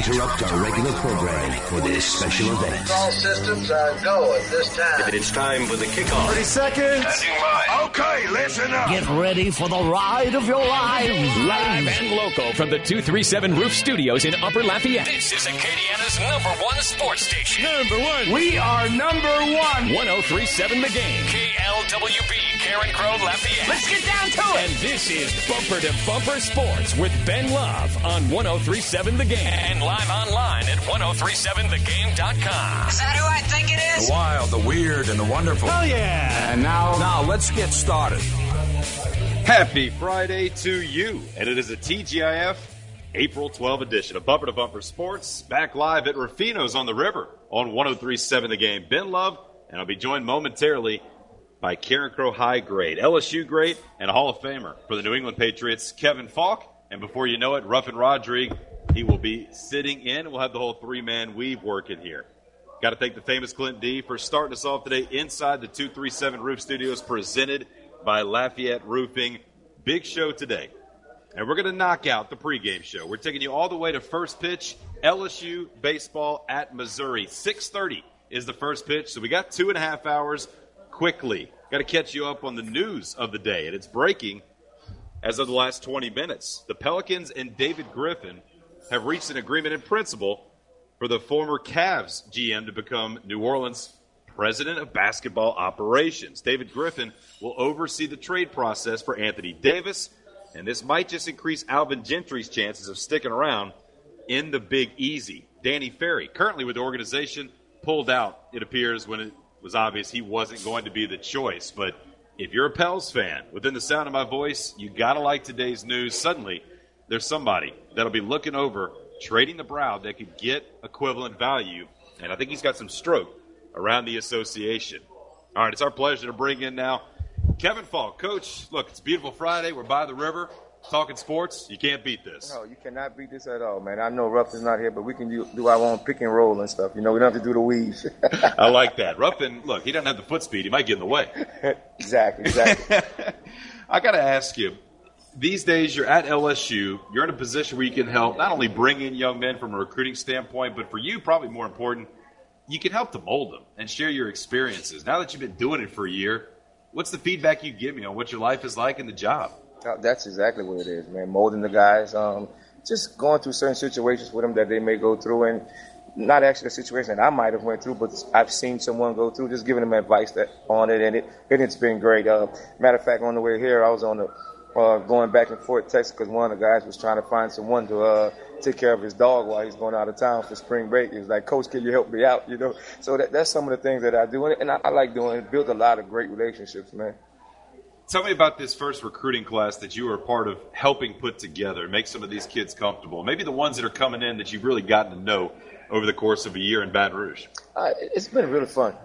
interrupt our regular program for this special event. All systems are go at this time. It's time for the kickoff. 30 seconds. Okay, listen up. Get ready for the ride of your lives. Live and local from the 237 Roof Studios in Upper Lafayette. This is Acadiana's #1 sports station. #1. We are #1. 1037 The Game. KLWB, Karen Crow, Lafayette. Let's get down to it. And this is Bumper to Bumper Sports with Ben Love on 1037 The Game. And live online at 1037thegame.com. Is that who I think it is? The wild, the weird, and the wonderful. Oh, yeah. And now let's get started. Happy Friday to you. And it is a TGIF April 12 edition of Bumper to Bumper Sports. Back live at Rufino's on the River on 1037 The Game. Ben Love, and I'll be joined momentarily by Karen Crow High grade, LSU great, and a Hall of Famer for the New England Patriots, Kevin Falk. And before you know it, Ruffin Rodrigue, he will be sitting in. We'll have the whole three-man weave working here. Got to thank the famous Clint D for starting us off today inside the 237 Roof Studios presented by Lafayette Roofing. Big show today. And we're going to knock out the pregame show. We're taking you all the way to first pitch, LSU baseball at Missouri. 6:30 is the first pitch, so we got 2.5 hours quickly. Got to catch you up on the news of the day, and it's breaking as of the last 20 minutes. The Pelicans and David Griffin have reached an agreement in principle for the former Cavs GM to become New Orleans president of basketball operations. David Griffin will oversee the trade process for Anthony Davis, and this might just increase Alvin Gentry's chances of sticking around in the Big Easy. Danny Ferry, currently with the organization, pulled out, it appears, when it was obvious he wasn't going to be the choice. But if you're a Pels fan, within the sound of my voice, you got to like today's news. Suddenly, there's somebody that'll be looking over trading the Brown that could get equivalent value, and I think he's got some stroke around the association. All right, it's our pleasure to bring in now Kevin Falk. Coach, look, it's a beautiful Friday. We're by the river, talking sports. You can't beat this. No, you cannot beat this at all, man. I know Ruffin is not here, but we can do our own pick and roll and stuff. You know, we don't have to do the weaves. I like that. Ruffin, look, he doesn't have the foot speed. He might get in the way. Exactly. I got to ask you, these days you're at LSU. You're in a position where you can help not only bring in young men from a recruiting standpoint, but for you, probably more important, you can help to mold them and share your experiences. Now that you've been doing it for a year, what's the feedback you give me on what your life is like in the job? That's exactly what it is, man. Molding the guys, just going through certain situations with them that they may go through, and not actually a situation that I might have went through, but I've seen someone go through, just giving them advice on it, and it's been great. Matter of fact, on the way here, I was on the going back and forth Texas because one of the guys was trying to find someone to take care of his dog while he's going out of town for spring break. He was like, "Coach, can you help me out?" You know, so that's some of the things that I do, and I like doing it. Build a lot of great relationships, man. Tell me about this first recruiting class that you were a part of helping put together, make some of these kids comfortable. Maybe the ones that are coming in that you've really gotten to know over the course of a year in Baton Rouge. It's been really fun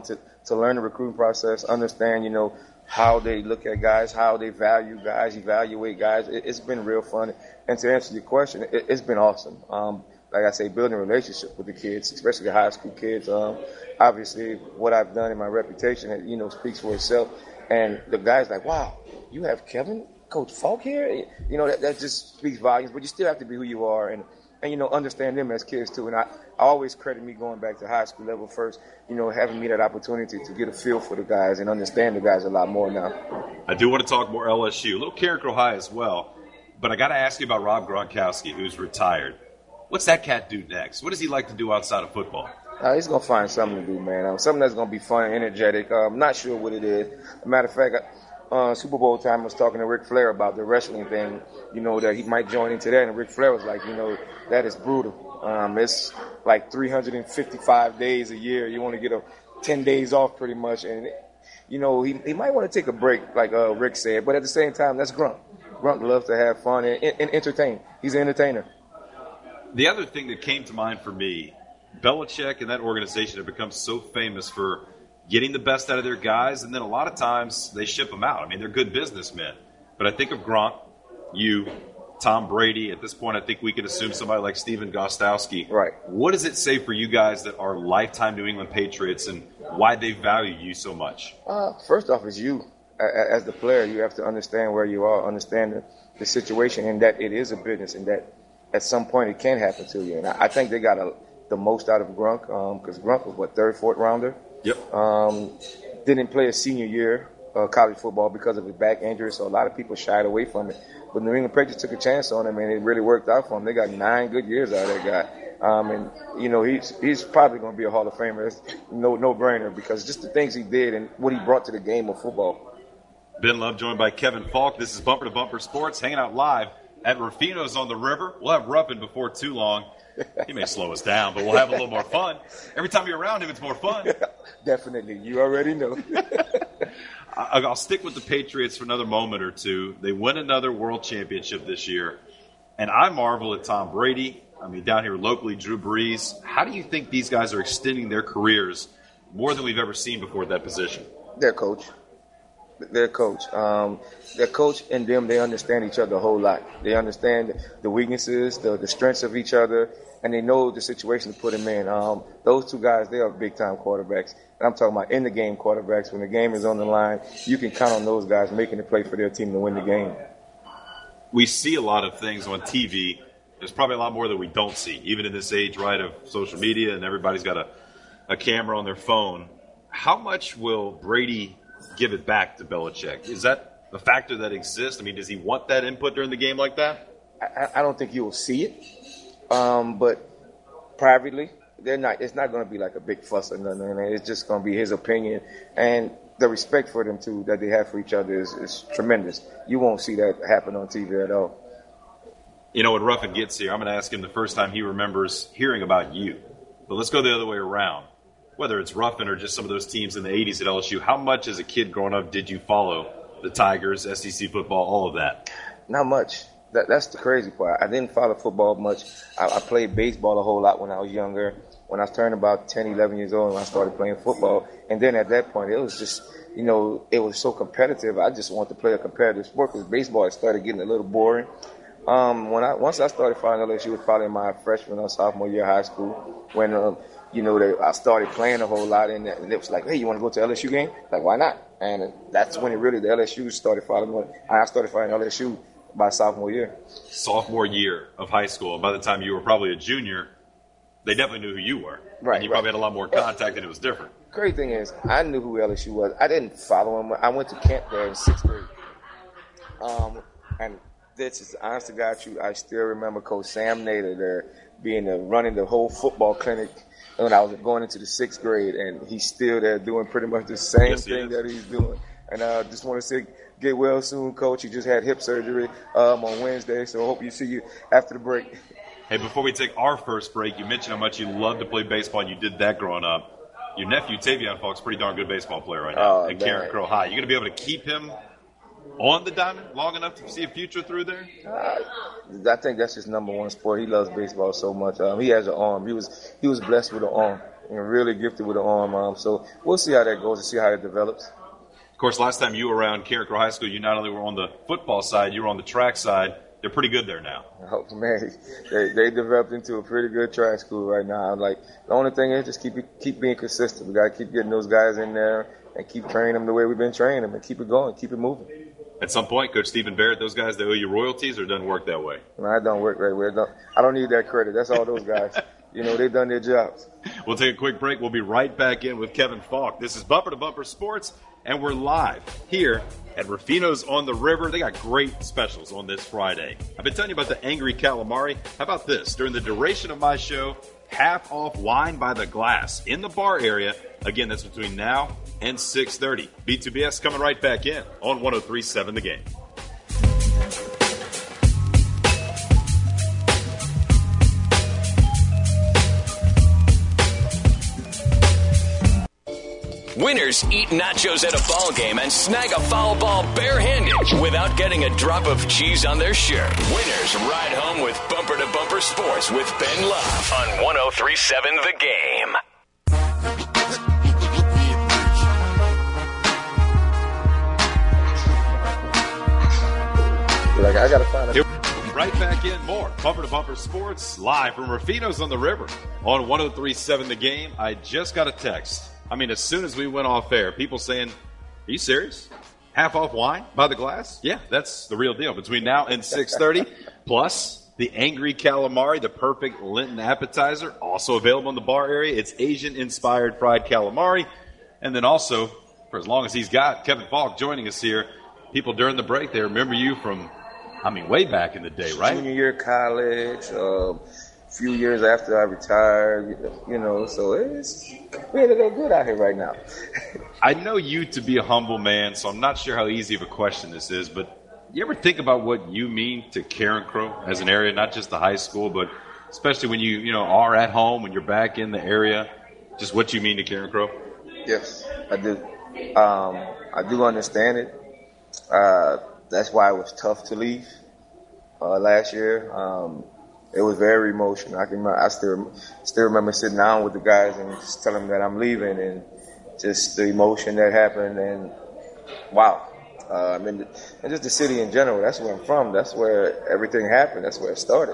to learn the recruiting process, understand, how they look at guys, how they value guys, evaluate guys. It's been real fun. And to answer your question, it's been awesome. Like I say, building a relationship with the kids, especially the high school kids. Obviously, what I've done in my reputation, speaks for itself. And the guys like, wow, you have Coach Falk here? That just speaks volumes. But you still have to be who you are and understand them as kids too. And I always credit me going back to high school level first, having me that opportunity to get a feel for the guys and understand the guys a lot more now. I do want to talk more LSU, a little Karen Crow High as well. But I got to ask you about Rob Gronkowski, who's retired. What's that cat do next? What does he like to do outside of football? He's going to find something to do, man. Something that's going to be fun and energetic. I'm not sure what it is. As a matter of fact, Super Bowl time I was talking to Ric Flair about the wrestling thing, that he might join into that. And Ric Flair was like, that is brutal. It's like 355 days a year. You want to get 10 days off pretty much. And, he might want to take a break, like Rick said. But at the same time, that's Gronk. Gronk loves to have fun and entertain. He's an entertainer. The other thing that came to mind for me, Belichick and that organization have become so famous for getting the best out of their guys, and then a lot of times they ship them out. I mean, they're good businessmen. But I think of Gronk, you, Tom Brady. At this point, I think we can assume somebody like Steven Gostkowski. Right. What does it say for you guys that are lifetime New England Patriots and why they value you so much? First off, is you. As the player, you have to understand where you are, understand the situation, and that it is a business, and that at some point it can happen to you. And I think they got the most out of Gronk because Gronk was, third, fourth rounder? Yep. Didn't play a senior year college football because of his back injury, so a lot of people shied away from it. But New England Patriots took a chance on him, and it really worked out for him. They got 9 good years out of that guy. And, he's probably going to be a Hall of Famer. It's no-brainer because just the things he did and what he brought to the game of football. Ben Love joined by Kevin Falk. This is Bumper to Bumper Sports, hanging out live at Rufino's on the River. We'll have Ruffin before too long. He may slow us down, but we'll have a little more fun. Every time you're around him, it's more fun. Definitely. You already know. I'll stick with the Patriots for another moment or two. They win another world championship this year, and I marvel at Tom Brady. I mean, down here locally, Drew Brees. How do you think these guys are extending their careers more than we've ever seen before at that position? Their coach. Their coach and them, they understand each other a whole lot. They understand the weaknesses, the strengths of each other, and they know the situation to put them in. Those two guys, they are big-time quarterbacks. And I'm talking about in-the-game quarterbacks. When the game is on the line, you can count on those guys making the play for their team to win the game. We see a lot of things on TV. There's probably a lot more that we don't see, even in this age, right, of social media, and everybody's got a camera on their phone. How much will Brady give it back to Belichick? Is that a factor that exists? I mean, does he want that input during the game like that? I don't think you will see it, but privately, it's not going to be like a big fuss or nothing. It's just going to be his opinion, and the respect for them too that they have for each other is tremendous. You won't see that happen on TV at all. You know, when Ruffin gets here, I'm going to ask him the first time he remembers hearing about you. But let's go the other way around. Whether it's Ruffin or just some of those teams in the 80s at LSU, how much as a kid growing up did you follow the Tigers, SEC football, all of that? Not much. That's the crazy part. I didn't follow football much. I played baseball a whole lot when I was younger. When I turned about 10, 11 years old, I started playing football. And then at that point, it was just, it was so competitive. I just wanted to play a competitive sport because baseball started getting a little boring. Once I started following LSU, it was probably my freshman or sophomore year of high school when, I started playing a whole lot, and it was like, hey, you want to go to LSU game? Like, why not? And that's when the LSU started following. I started following LSU by sophomore year. Sophomore year of high school. And by the time you were probably a junior, they definitely knew who you were. Right. And you probably had a lot more contact, and it was different. Crazy thing is, I knew who LSU was. I didn't follow him. I went to camp there in 6th grade. And this is honest to God truth. I still remember Coach Sam Nader there running the whole football clinic when I was going into the 6th grade, and he's still there doing pretty much the same thing that he's doing. And I just want to say, get well soon, Coach. He just had hip surgery on Wednesday, so I hope you see you after the break. Hey, before we take our first break, you mentioned how much you loved to play baseball, and you did that growing up. Your nephew, Tavion Falk's a pretty darn good baseball player right now at Karen Crow High. You going to be able to keep him on the diamond long enough to see a future through there? I think that's his number one sport. He loves baseball so much. He has an arm. He was blessed with an arm and really gifted with an arm. So we'll see how that goes and see how it develops. Of course, last time you were around Karen Crow High School, you not only were on the football side, you were on the track side. They're pretty good there now. Oh, man, they developed into a pretty good track school right now. Like, the only thing is just keep being consistent. We got to keep getting those guys in there and keep training them the way we've been training them and keep it going, keep it moving. At some point, Coach Stephen Barrett, those guys, they owe you royalties, or it doesn't work that way? No, it don't work that way. I don't need that credit. That's all those guys. They've done their jobs. We'll take a quick break. We'll be right back in with Kevin Falk. This is Bumper to Bumper Sports, and we're live here at Rufino's on the River. They got great specials on this Friday. I've been telling you about the Angry Calamari. How about this? During the duration of my show, half off wine by the glass in the bar area. Again, that's between now and 6:30. B2BS coming right back in on 103.7 The Game. Winners eat nachos at a ball game and snag a foul ball barehanded without getting a drop of cheese on their shirt. Winners ride home with Bumper to Bumper Sports with Ben Love on 103.7 The Game. I gotta find it. Right back in more Bumper to Bumper Sports live from Rufino's on the River on 103.7 The Game. I just got a text. As soon as we went off air, people saying, are you serious? Half off wine by the glass? Yeah, that's the real deal. Between now and 6:30. Plus, The Angry Calamari, the perfect Lenten appetizer, also available in the bar area. It's Asian-inspired fried calamari. And then also, for as long as he's got, Kevin Falk joining us here. People during the break, they remember you from, way back in the day, right? Junior year of college, a few years after I retired, so it's really good out here right now. I know you to be a humble man, so I'm not sure how easy of a question this is, but you ever think about what you mean to Carencro as an area, not just the high school, but especially when you are at home, when you're back in the area, just what you mean to Carencro? Yes, I do. I do understand it. That's why it was tough to leave last year. It was very emotional. I still remember sitting down with the guys and just telling them that I'm leaving, and just the emotion that happened, and wow. And just the city in general. That's where I'm from. That's where everything happened. That's where it started.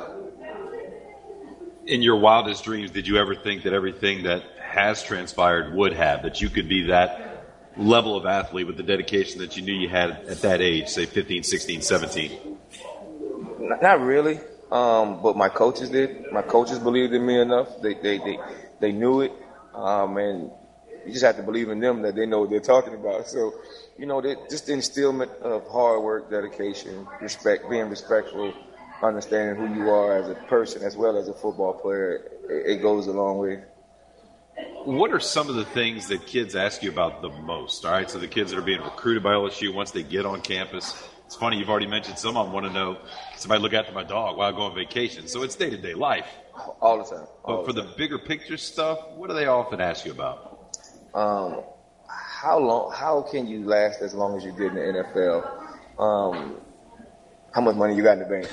In your wildest dreams, did you ever think that everything that has transpired would have, that you could be that level of athlete with the dedication that you knew you had at that age, say 15, 16, 17? Not really. But my coaches did. My coaches believed in me enough. They knew it. And you just have to believe in them that they know what they're talking about. So, just the instillment of hard work, dedication, respect, being respectful, understanding who you are as a person as well as a football player, it goes a long way. What are some of the things that kids ask you about the most? All right, so the kids that are being recruited by LSU, once they get on campus, it's funny, you've already mentioned some of them want to know, somebody look after my dog while I go on vacation. So it's day-to-day life. All the time. But for the bigger picture stuff, what do they often ask you about? How can you last as long as you did in the NFL? How much money you got in the bank?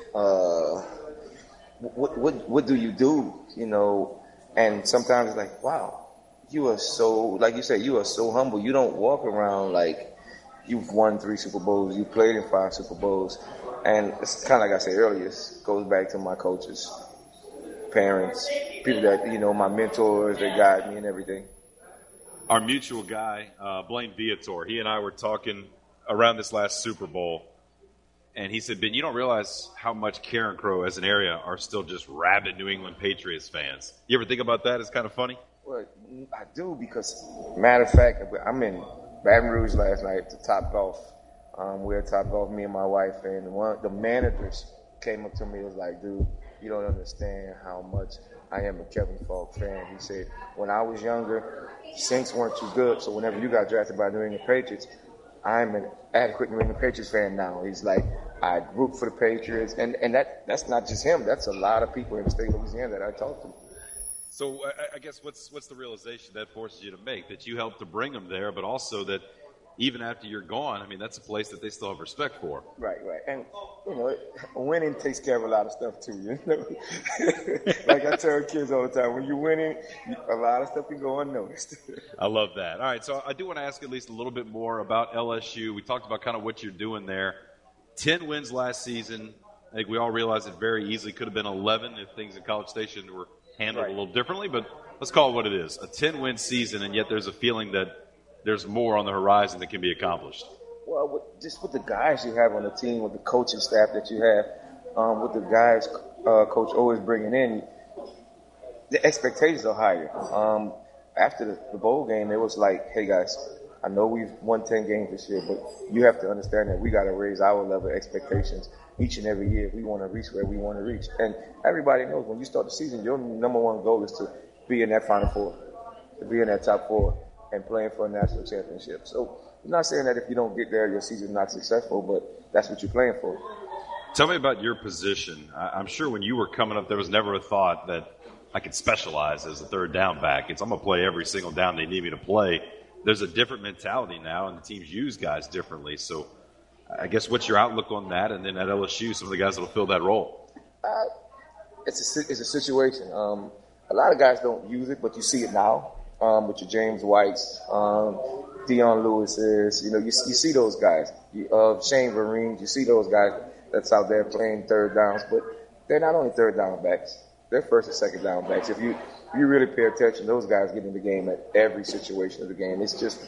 What do you do? And sometimes it's like, wow, you are so, like you said, you are so humble. You don't walk around like you've won 3 Super Bowls, you played in 5 Super Bowls. And it's kind of like I said earlier, it goes back to my coaches, parents, people that, my mentors, they guide me and everything. Our mutual guy, Blaine Viator, he and I were talking around this last Super Bowl, and he said, Ben, you don't realize how much Carencro as an area are still just rabid New England Patriots fans. You ever think about that? It's kind of funny. Well, I do, because, matter of fact, I'm in Baton Rouge last night to Top Golf. We're at Top Golf, me and my wife, and one of the managers came up to me and was like, dude, you don't understand how much I am a Kevin Falk fan. He said, when I was younger, Saints weren't too good, so whenever you got drafted by New England Patriots, I'm an adequate New England Patriots fan now. He's like, I root for the Patriots, and that's not just him. That's a lot of people in the state of Louisiana that I talk to. So I guess what's the realization that forces you to make, that you helped to bring them there, but also that even after you're gone, that's a place that they still have respect for. Right. And, winning takes care of a lot of stuff, too, Like I tell kids all the time, when you're winning, a lot of stuff can go unnoticed. I love that. All right, so I do want to ask at least a little bit more about LSU. We talked about kind of what you're doing there. 10 wins last season. I think we all realize it very easily could have been 11 if things in College Station were handled a little differently, but let's call it what it is. A 10-win season, and yet there's a feeling that there's more on the horizon that can be accomplished. Well, just with the guys you have on the team, with the coaching staff that you have, with the guys Coach O is bringing in, the expectations are higher. After the bowl game, it was like, hey, guys, I know we've won 10 games this year, but you have to understand that we got to raise our level of expectations each and every year if we want to reach where we want to reach. And everybody knows when you start the season, your number one goal is to be in that Final Four, to be in that top 4, and playing for a national championship. So I'm not saying that if you don't get there, your season's not successful, but that's what you're playing for. Tell me about your position. I'm sure when you were coming up, there was never a thought that I could specialize as a third down back. I'm going to play every single down they need me to play. There's a different mentality now, and the teams use guys differently. So I guess what's your outlook on that? And then at LSU, some of the guys that will fill that role. It's a situation. A lot of guys don't use it, but you see it now. With your James Whites, Dion Lewis's, you see those guys. Shane Vereen, you see those guys that's out there playing third downs, but they're not only third down backs, they're first and second down backs. If you really pay attention, those guys get in the game at every situation of the game. It's just,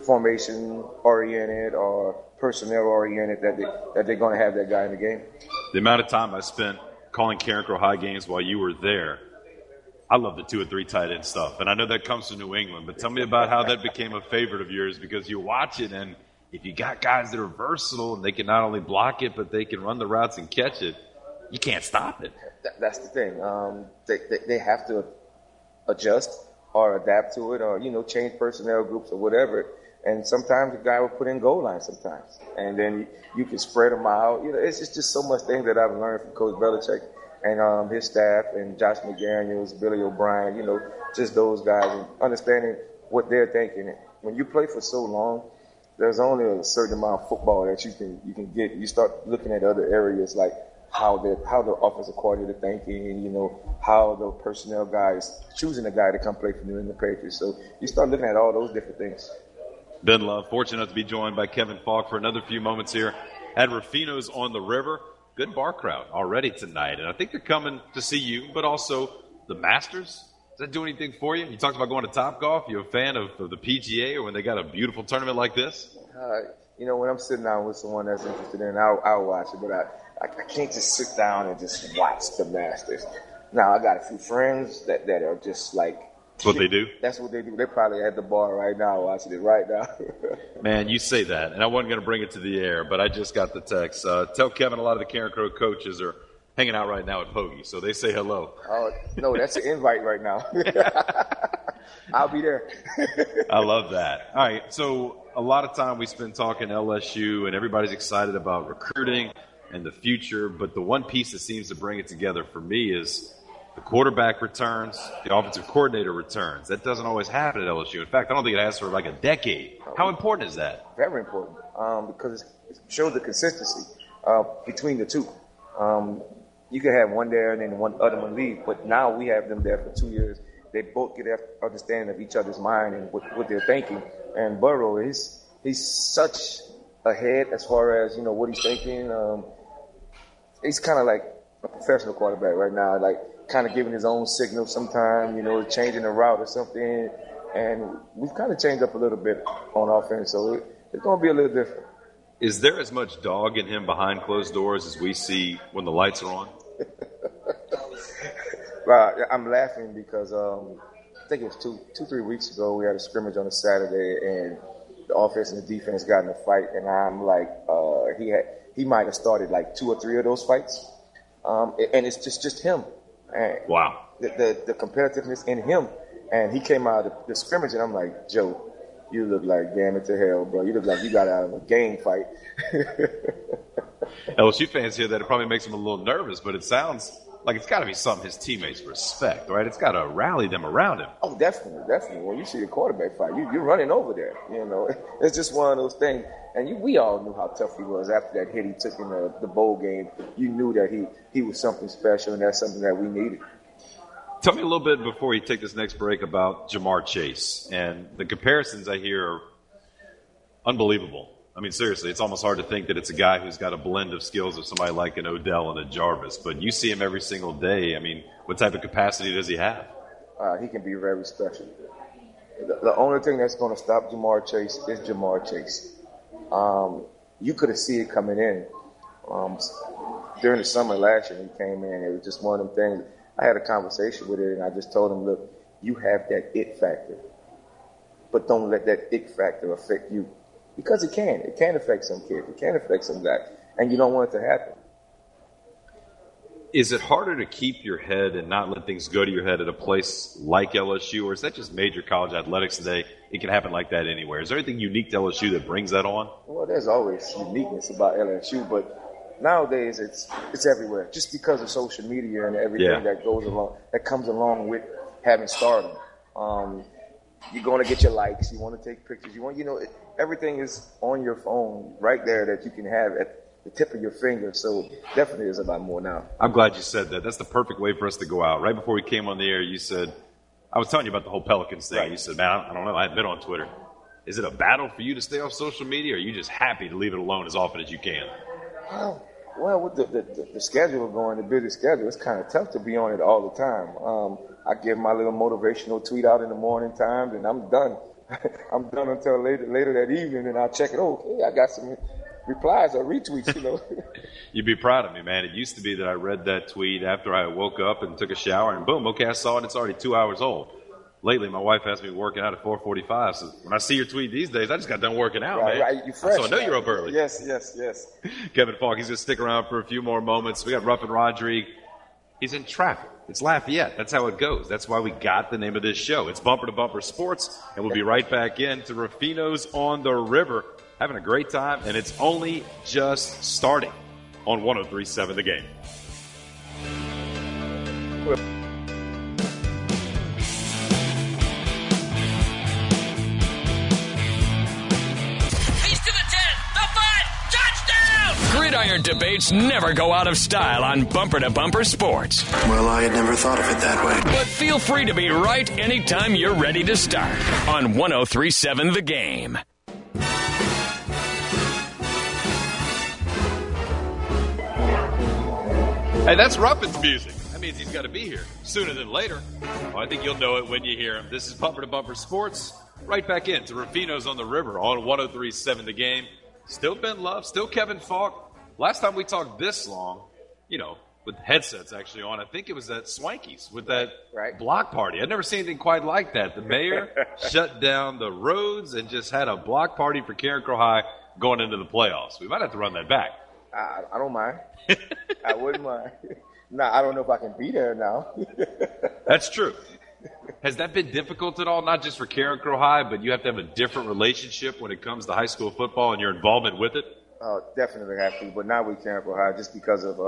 formation oriented or personnel oriented that they're going to have that guy in the game. The amount of time I spent calling Carencro High games while you were there, I love the 2 or 3 tight end stuff. And I know that comes from New England, but tell me about how that became a favorite of yours, because you watch it, and if you got guys that are versatile and they can not only block it, but they can run the routes and catch it, you can't stop it. That's the thing. They have to adjust or adapt to it, or, change personnel groups or whatever. And sometimes the guy will put in goal line sometimes. And then you can spread them out. It's just so much things that I've learned from Coach Belichick and his staff and Josh McDaniels, Billy O'Brien, just those guys, and understanding what they're thinking. When you play for so long, there's only a certain amount of football that you can get. You start looking at other areas like how the offensive coordinator thinking, how the personnel guys choosing a guy to come play for New England Patriots. So you start looking at all those different things. Ben Love, fortunate to be joined by Kevin Falk for another few moments here at Rufino's on the River. Good bar crowd already tonight, and I think they're coming to see you, but also the Masters. Does that do anything for you? You talked about going to Topgolf. You a fan of the PGA, or when they got a beautiful tournament like this? When I'm sitting down with someone that's interested in it, I'll watch it, but I can't just sit down and just watch the Masters. Now, I got a few friends that are just like, that's what they do? That's what they do. They're probably at the bar right now watching it right now. Man, you say that, and I wasn't going to bring it to the air, but I just got the text. Tell Kevin a lot of the Carencro coaches are hanging out right now at Hoagie, so they say hello. Oh, no, that's an invite right now. I'll be there. I love that. All right, so a lot of time we spend talking LSU, and everybody's excited about recruiting and the future, but the one piece that seems to bring it together for me is the quarterback returns, the offensive coordinator returns. That doesn't always happen at LSU. In fact, I don't think it has for like a decade. How important is that? Very important, because it shows the consistency between the two. You can have one there and then one other one leave, but now we have them there for 2 years. They both get an understanding of each other's mind and what they're thinking. And Burrow, he's such ahead as far as, what he's thinking. He's kind of like a professional quarterback right now, like kind of giving his own signal sometimes, changing the route or something. And we've kind of changed up a little bit on offense, so it's going to be a little different. Is there as much dog in him behind closed doors as we see when the lights are on? I'm laughing because I think it was 2-3 weeks ago we had a scrimmage on a Saturday, and the offense and the defense got in a fight, and I'm like, he might have started like 2 or 3 of those fights, and it's just him. And wow. The competitiveness in him, and he came out of the scrimmage, and I'm like, Joe, you look like damn it to hell, bro. You look like you got out of a gang fight. LSU fans hear that, it probably makes them a little nervous, but it sounds like it's got to be something his teammates respect, right? It's got to rally them around him. Oh, definitely. When you see a quarterback fight, you're running over there. It's just one of those things. And we all knew how tough he was after that hit he took in the bowl game. You knew that he was something special, and that's something that we needed. Tell me a little bit before we take this next break about Jamar Chase. And the comparisons I hear are unbelievable. I mean, seriously, it's almost hard to think that it's a guy who's got a blend of skills of somebody like an Odell and a Jarvis. But you see him every single day. I mean, what type of capacity does he have? He can be very special. The only thing that's going to stop Jamar Chase is Jamar Chase. You could have seen it coming in. During the summer last year when he came in, it was just one of them things. I had a conversation with it, and I just told him, look, you have that it factor, but don't let that it factor affect you. Because it can. It can affect some kids. It can affect some guys, and you don't want it to happen. Is it harder to keep your head and not let things go to your head at a place like LSU, or is that just major college athletics today? It can happen like that anywhere. Is there anything unique to LSU that brings that on? Well, there's always uniqueness about LSU, but nowadays it's everywhere. Just because of social media and everything that comes along with having stardom. You're going to get your likes. You want to take pictures. Everything is on your phone right there that you can have at the tip of your finger. So definitely there's a lot more now. I'm glad you said that. That's the perfect way for us to go out. Right before we came on the air, you said, I was telling you about the whole Pelicans thing. Right. You said, man, I don't know. I haven't been on Twitter. Is it a battle for you to stay off social media, or are you just happy to leave it alone as often as you can? Well, with the schedule going, the busy schedule, it's kind of tough to be on it all the time. I give my little motivational tweet out in the morning time, and I'm done. I'm done until later that evening, and I'll check it. Okay, I got some replies or retweets, You'd be proud of me, man. It used to be that I read that tweet after I woke up and took a shower, and boom, okay, I saw it. It's already 2 hours old. Lately, my wife has me working out at 4:45, so when I see your tweet these days, I just got done working out, man. Right, you fresh. So I know you're up early. Yes. Kevin Falk, he's going to stick around for a few more moments. We got Ruffin Rodrigue. He's in traffic. It's Lafayette. That's how it goes. That's why we got the name of this show. It's Bumper to Bumper Sports, and we'll be right back in to Ruffino's on the River. Having a great time, and it's only just starting on 103.7 The Game. Gridiron debates never go out of style on Bumper to Bumper Sports. Well, I had never thought of it that way. But feel free to be right anytime you're ready to start on 103.7 The Game. Hey, that's Ruffin's music. That means he's got to be here sooner than later. Well, I think you'll know it when you hear him. This is Bumper to Bumper Sports. Right back into Ruffino's on the River on 103.7 The Game. Still Ben Love, still Kevin Falk. Last time we talked this long, with headsets actually on, I think it was at Swanky's with that block party. I'd never seen anything quite like that. The mayor shut down the roads and just had a block party for Carencro High going into the playoffs. We might have to run that back. I don't mind. I wouldn't mind. I don't know if I can be there now. That's true. Has that been difficult at all? Not just for Carencro High, but you have to have a different relationship when it comes to high school football and your involvement with it? Definitely have to, but not with Carencro High, just because of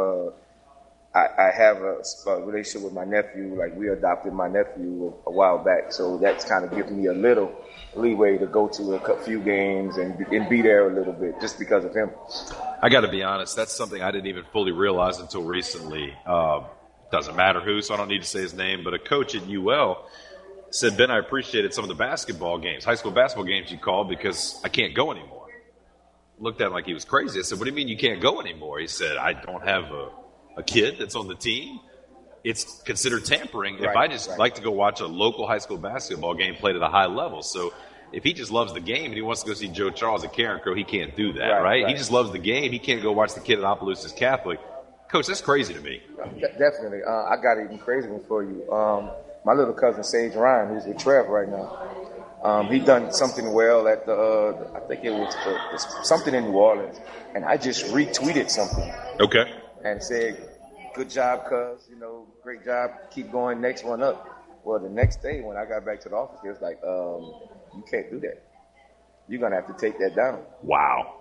I have a relationship with my nephew. Like, we adopted my nephew a while back, so that's kind of given me a little leeway to go to a few games and be there a little bit just because of him. I got to be honest, that's something I didn't even fully realize until recently. Doesn't matter who, so I don't need to say his name, but a coach at UL said, Ben, I appreciated some of the basketball games, high school basketball games you called because I can't go anymore. Looked at him like he was crazy. I said, what do you mean you can't go anymore? He said, I don't have a kid that's on the team. It's considered tampering if I just like to go watch a local high school basketball game played at a high level. So if he just loves the game and he wants to go see Joe Charles at Carencro, he can't do that, right? He just loves the game. He can't go watch the kid at Opelousas Catholic. Coach, that's crazy to me. Definitely. I got an even crazier one for you. My little cousin, Sage Ryan, who's with Trev right now, he done something well at I think it was something in New Orleans, and I just retweeted something. Okay. And said, good job, cuz, great job, keep going, next one up. Well, the next day when I got back to the office, it was like, you can't do that. You're going to have to take that down. Wow.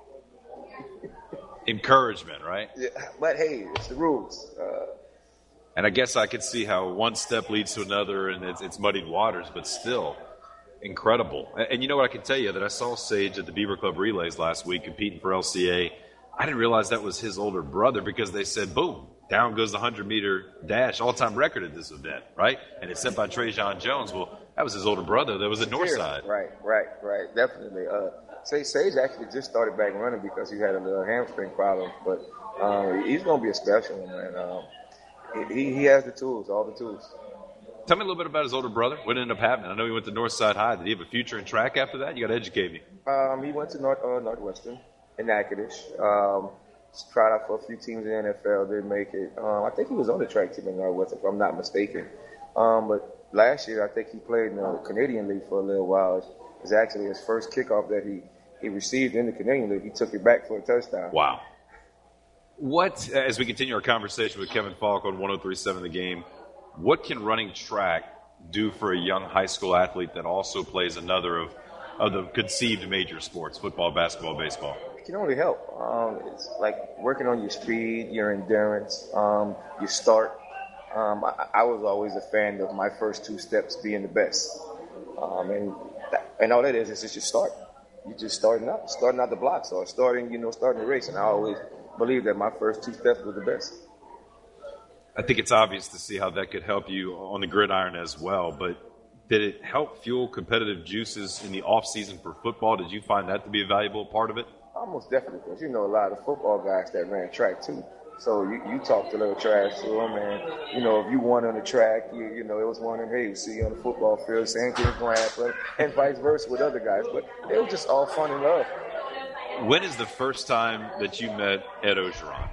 Encouragement, right? Yeah, but hey, it's the rules. And I guess I could see how one step leads to another, and it's muddied waters, but still incredible. And you know what I can tell you? That I saw Sage at the Beaver Club Relays last week competing for LCA. I didn't realize that was his older brother because they said, boom, down goes the 100-meter dash, all-time record at this event, right? And it's set by Trajan Jones. Well, that was his older brother that was at Northside. Right, definitely. Sage actually just started back running because he had a little hamstring problem, but he's going to be a special one, man. He has the tools, all the tools. Tell me a little bit about his older brother. What ended up happening? I know he went to Northside High. Did he have a future in track after that? You got to educate me. He went to Northwestern in Natchitoches. Tried out for a few teams in the NFL, didn't make it. I think he was on the track team in Northwestern, if I'm not mistaken. But last year, I think he played in the Canadian League for a little while. It was actually his first kickoff that he received in the Canadian League. He took it back for a touchdown. Wow. What, as we continue our conversation with Kevin Falk on 103.7 The Game, what can running track do for a young high school athlete that also plays another of the conceived major sports, football, basketball, baseball? It can only help. It's like working on your speed, your endurance, your start. I was always a fan of my first two steps being the best. And all that is just your start. You're just starting out the blocks or starting the race. And I always believed that my first two steps were the best. I think it's obvious to see how that could help you on the gridiron as well. But did it help fuel competitive juices in the off season for football? Did you find that to be a valuable part of it? Almost definitely, because a lot of football guys that ran track too. So you talked a little trash to them, and if you won on the track, it was one of them. Hey, you see you on the football field, same thing's going to happen, and vice versa with other guys. But it was just all fun and love. When is the first time that you met Ed Orgeron?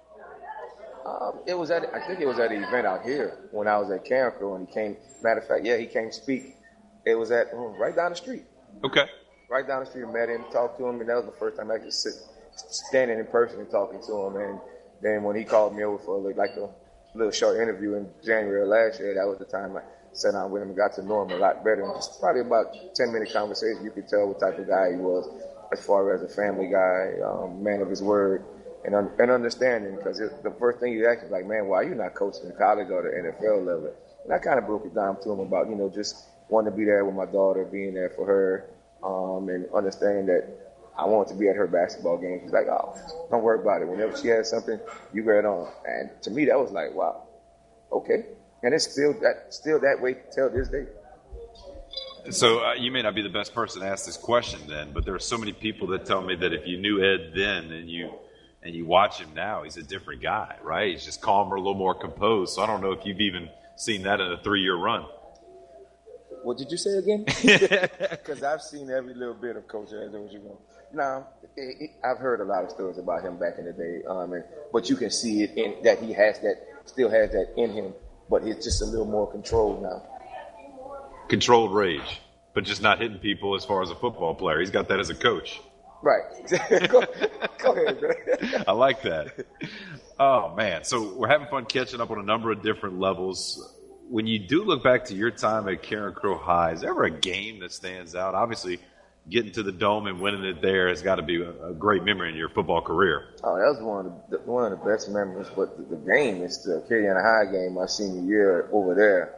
I think it was at an event out here when I was at Carencro, and he came. Matter of fact, he came speak. It was at right down the street. Okay. Right down the street, met him, talked to him, and that was the first time I could standing in person and talking to him. And then when he called me over for a little short interview in January of last year, that was the time I sat down with him and got to know him a lot better. And just probably about 10-minute conversation, you could tell what type of guy he was, as far as a family guy, man of his word, and understanding. Because the first thing you ask is like, man, why are you not coaching in college or the NFL level? And I kind of broke it down to him about, just wanting to be there with my daughter, being there for her, and understanding that I wanted to be at her basketball game. He's like, oh, don't worry about it. Whenever she has something, you get it on. And to me, that was like, wow, okay. And it's still that way till this day. So you may not be the best person to ask this question then, but there are so many people that tell me that if you knew Ed then and you watch him now, he's a different guy, right? He's just calmer, a little more composed. So I don't know if you've even seen that in a 3-year run. What did you say again? Because I've seen every little bit of Coach Ed Orgeron. Now, I've heard a lot of stories about him back in the day, but you can see it that he still has that in him, but he's just a little more controlled now. Controlled rage, but just not hitting people as far as a football player. He's got that as a coach. Right. Go ahead, man. I like that. Oh, man. So we're having fun catching up on a number of different levels. When you do look back to your time at Carencro High, is there ever a game that stands out? Obviously, getting to the Dome and winning it there has got to be a great memory in your football career. Oh, that was one of the best memories. But the game is the Acadiana High game my senior year over there.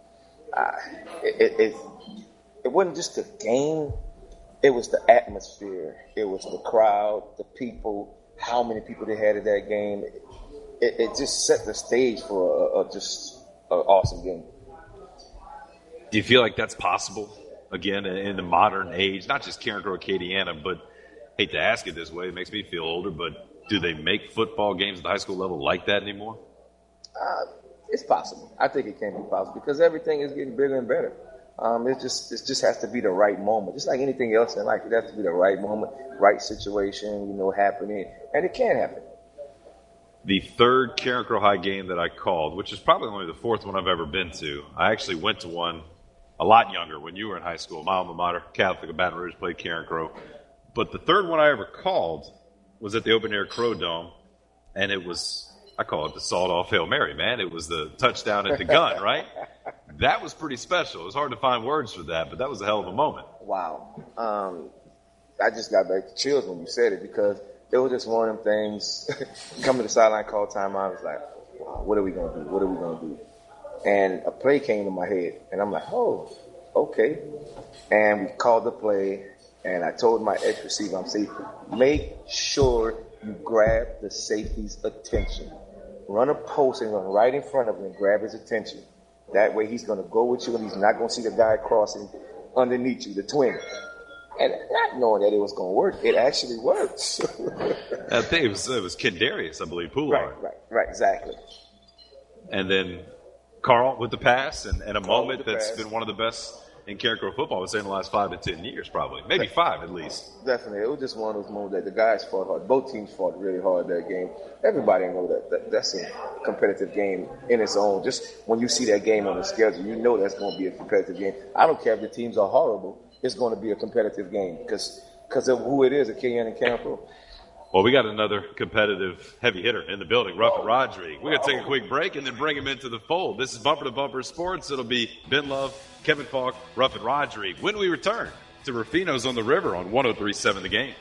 It wasn't just the game. It was the atmosphere. It was the crowd, the people, how many people they had at that game. It just set the stage for an awesome game. Do you feel like that's possible again in the modern age? Not just Carencro Acadiana, but hate to ask it this way, it makes me feel older, but do they make football games at the high school level like that anymore? It's possible. I think it can be possible because everything is getting bigger and better. It just has to be the right moment. Just like anything else in life, it has to be the right moment, right situation, happening, and it can happen. The third Carencro High game that I called, which is probably only the fourth one I've ever been to. I actually went to one a lot younger when you were in high school. My alma mater, Catholic of Baton Rouge, played Carencro. But the third one I ever called was at the Open Air Crow Dome, and it was, I call it the sawed-off Hail Mary, man. It was the touchdown at the gun, right? That was pretty special. It was hard to find words for that, but that was a hell of a moment. Wow. I just got back to chills when you said it because it was just one of them things. Coming to the sideline, call timeout, I was like, wow, what are we going to do? What are we going to do? And a play came to my head, and I'm like, oh, okay. And we called the play, and I told my ex-receiver, I'm saying, make sure you grab the safety's attention. Run a post and run right in front of him and grab his attention. That way he's going to go with you, and he's not going to see the guy crossing underneath you, the twin. And not knowing that it was going to work, it actually works. I think it was Kendarius, I believe, Poulard. Right, exactly. And then Carl with the pass and a moment that's been one of the best in Carencro football, I would say, in the last 5 to 10 years, probably. Maybe 5 at least. Definitely. It was just one of those moments that the guys fought hard. Both teams fought really hard that game. Everybody knows that's a competitive game in its own. Just when you see that game on the schedule, you know that's going to be a competitive game. I don't care if the teams are horrible. It's going to be a competitive game because of who it is at Acadiana and Carencro. Well, we got another competitive heavy hitter in the building, Ruffin Rodrigue. We're going to take a quick break and then bring him into the fold. This is Bumper to Bumper Sports. It'll be Ben Love, Kevin Falk, Ruffin Rodrigue. When we return to Rufino's on the River on 103.7 The Game.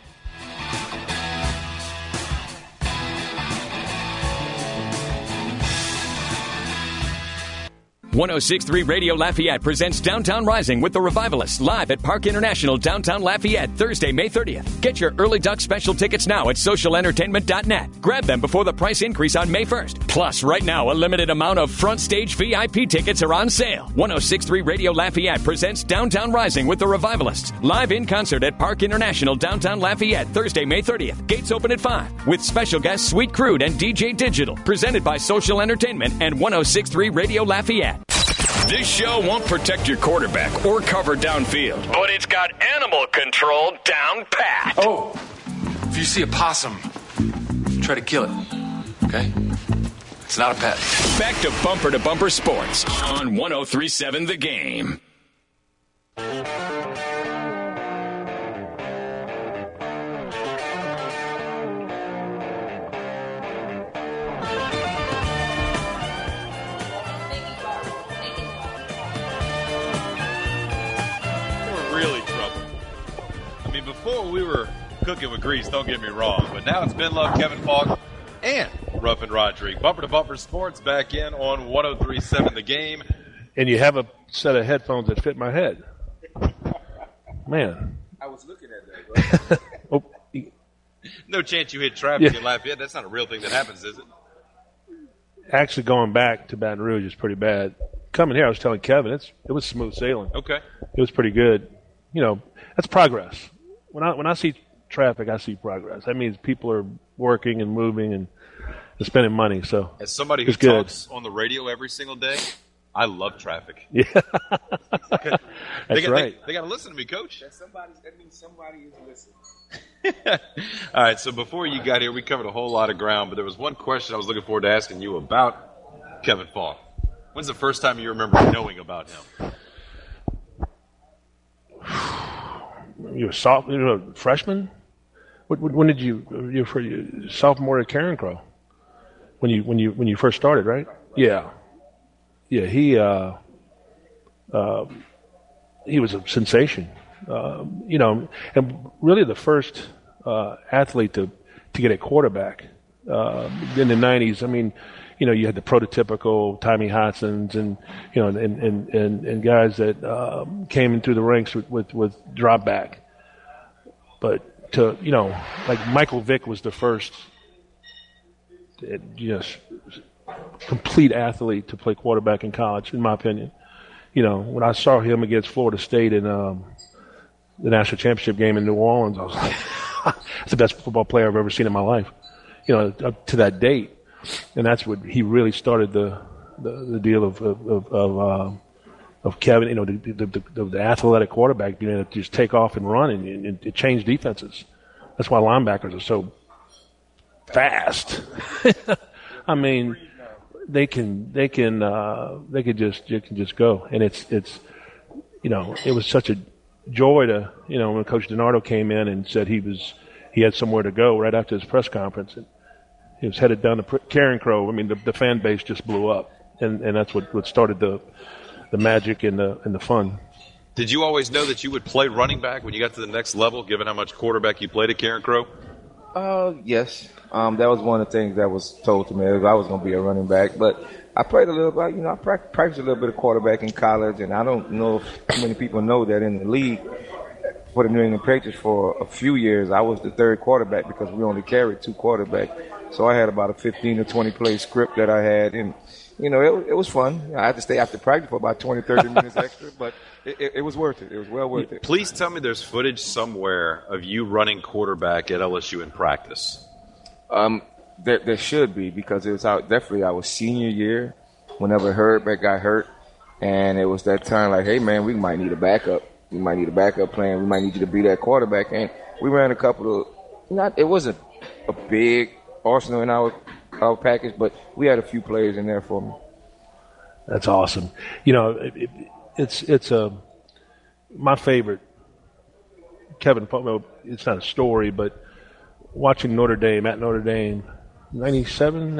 106.3 Radio Lafayette presents Downtown Rising with the Revivalists live at Park International Downtown Lafayette Thursday, May 30th. Get your early duck special tickets now at socialentertainment.net. Grab them before the price increase on May 1st. Plus, right now, a limited amount of front stage VIP tickets are on sale. 106.3 Radio Lafayette presents Downtown Rising with the Revivalists live in concert at Park International Downtown Lafayette Thursday, May 30th. Gates open at 5 with special guests Sweet Crude and DJ Digital. Presented by Social Entertainment and 106.3 Radio Lafayette. This show won't protect your quarterback or cover downfield, but it's got animal control down pat. Oh, If you see a possum, try to kill it, okay? It's not a pet. Back to Bumper Sports on 103.7 The Game. Really trouble. I mean, before we were cooking with grease, don't get me wrong, but now it's Ben Love, Kevin Falk, and Ruffin Rodrigue. Bumper to Bumper Sports back in on 103.7 The Game. And you have a set of headphones that fit my head. Man. I was looking at that, bro. No chance you hit traffic in Lafayette. That's not a real thing that happens, is it? Actually, going back to Baton Rouge is pretty bad. Coming here, I was telling Kevin, it was smooth sailing. Okay. It was pretty good. You know, that's progress. When I see traffic, I see progress. That means people are working and moving and spending money. So as somebody who talks on the radio every single day, I love traffic. Yeah, that's right. They got to listen to me, Coach. That means somebody is listening. All right, so before you got here, we covered a whole lot of ground, but there was one question I was looking forward to asking you about Kevin Falk. When's the first time you remember knowing about him? You were a freshman? When did you sophomore at Karen Crow? When you first started, right? Yeah. He was a sensation. You know, and really the first athlete to get a quarterback in the 90s. I mean, you know, you had the prototypical Tommy Hodsons and you know and guys that came in through the ranks with drop back. But to, you know, like Michael Vick was the first just complete athlete to play quarterback in college, in my opinion. You know, when I saw him against Florida State in the national championship game in New Orleans, I was like, that's the best football player I've ever seen in my life. You know, up to that date. And that's what he really started the deal of Kevin. You know, the athletic quarterback being able to just take off and run, and it changed defenses. That's why linebackers are so fast. I mean, they can just go, and it's you know, it was such a joy to, you know, when Coach DiNardo came in and said he had somewhere to go right after his press conference. And he was headed down to Karen Crow. I mean, the fan base just blew up, and that's what started the magic and the fun. Did you always know that you would play running back when you got to the next level, given how much quarterback you played at Karen Crow? Yes. That was one of the things that was told to me. I was going to be a running back, but I played a little bit. You know, I practiced a little bit of quarterback in college, and I don't know if too many people know that in the league for the New England Patriots for a few years, I was the third quarterback because we only carried two quarterbacks. So I had about a 15 to 20 play script that I had, and you know, it was fun. I had to stay after practice for about 20, 30 minutes extra, but it was worth it. It was well worth it. Please tell me there's footage somewhere of you running quarterback at LSU in practice. There should be, because it was definitely our senior year whenever Herbert got hurt, and it was that time like, hey, man, we might need a backup. We might need a backup plan. We might need you to be that quarterback. And we ran a couple of – it wasn't a big arsenal in our package, but we had a few players in there for me. That's awesome. You know, it's my favorite. Kevin, it's not a story, but watching Notre Dame at Notre Dame, 97,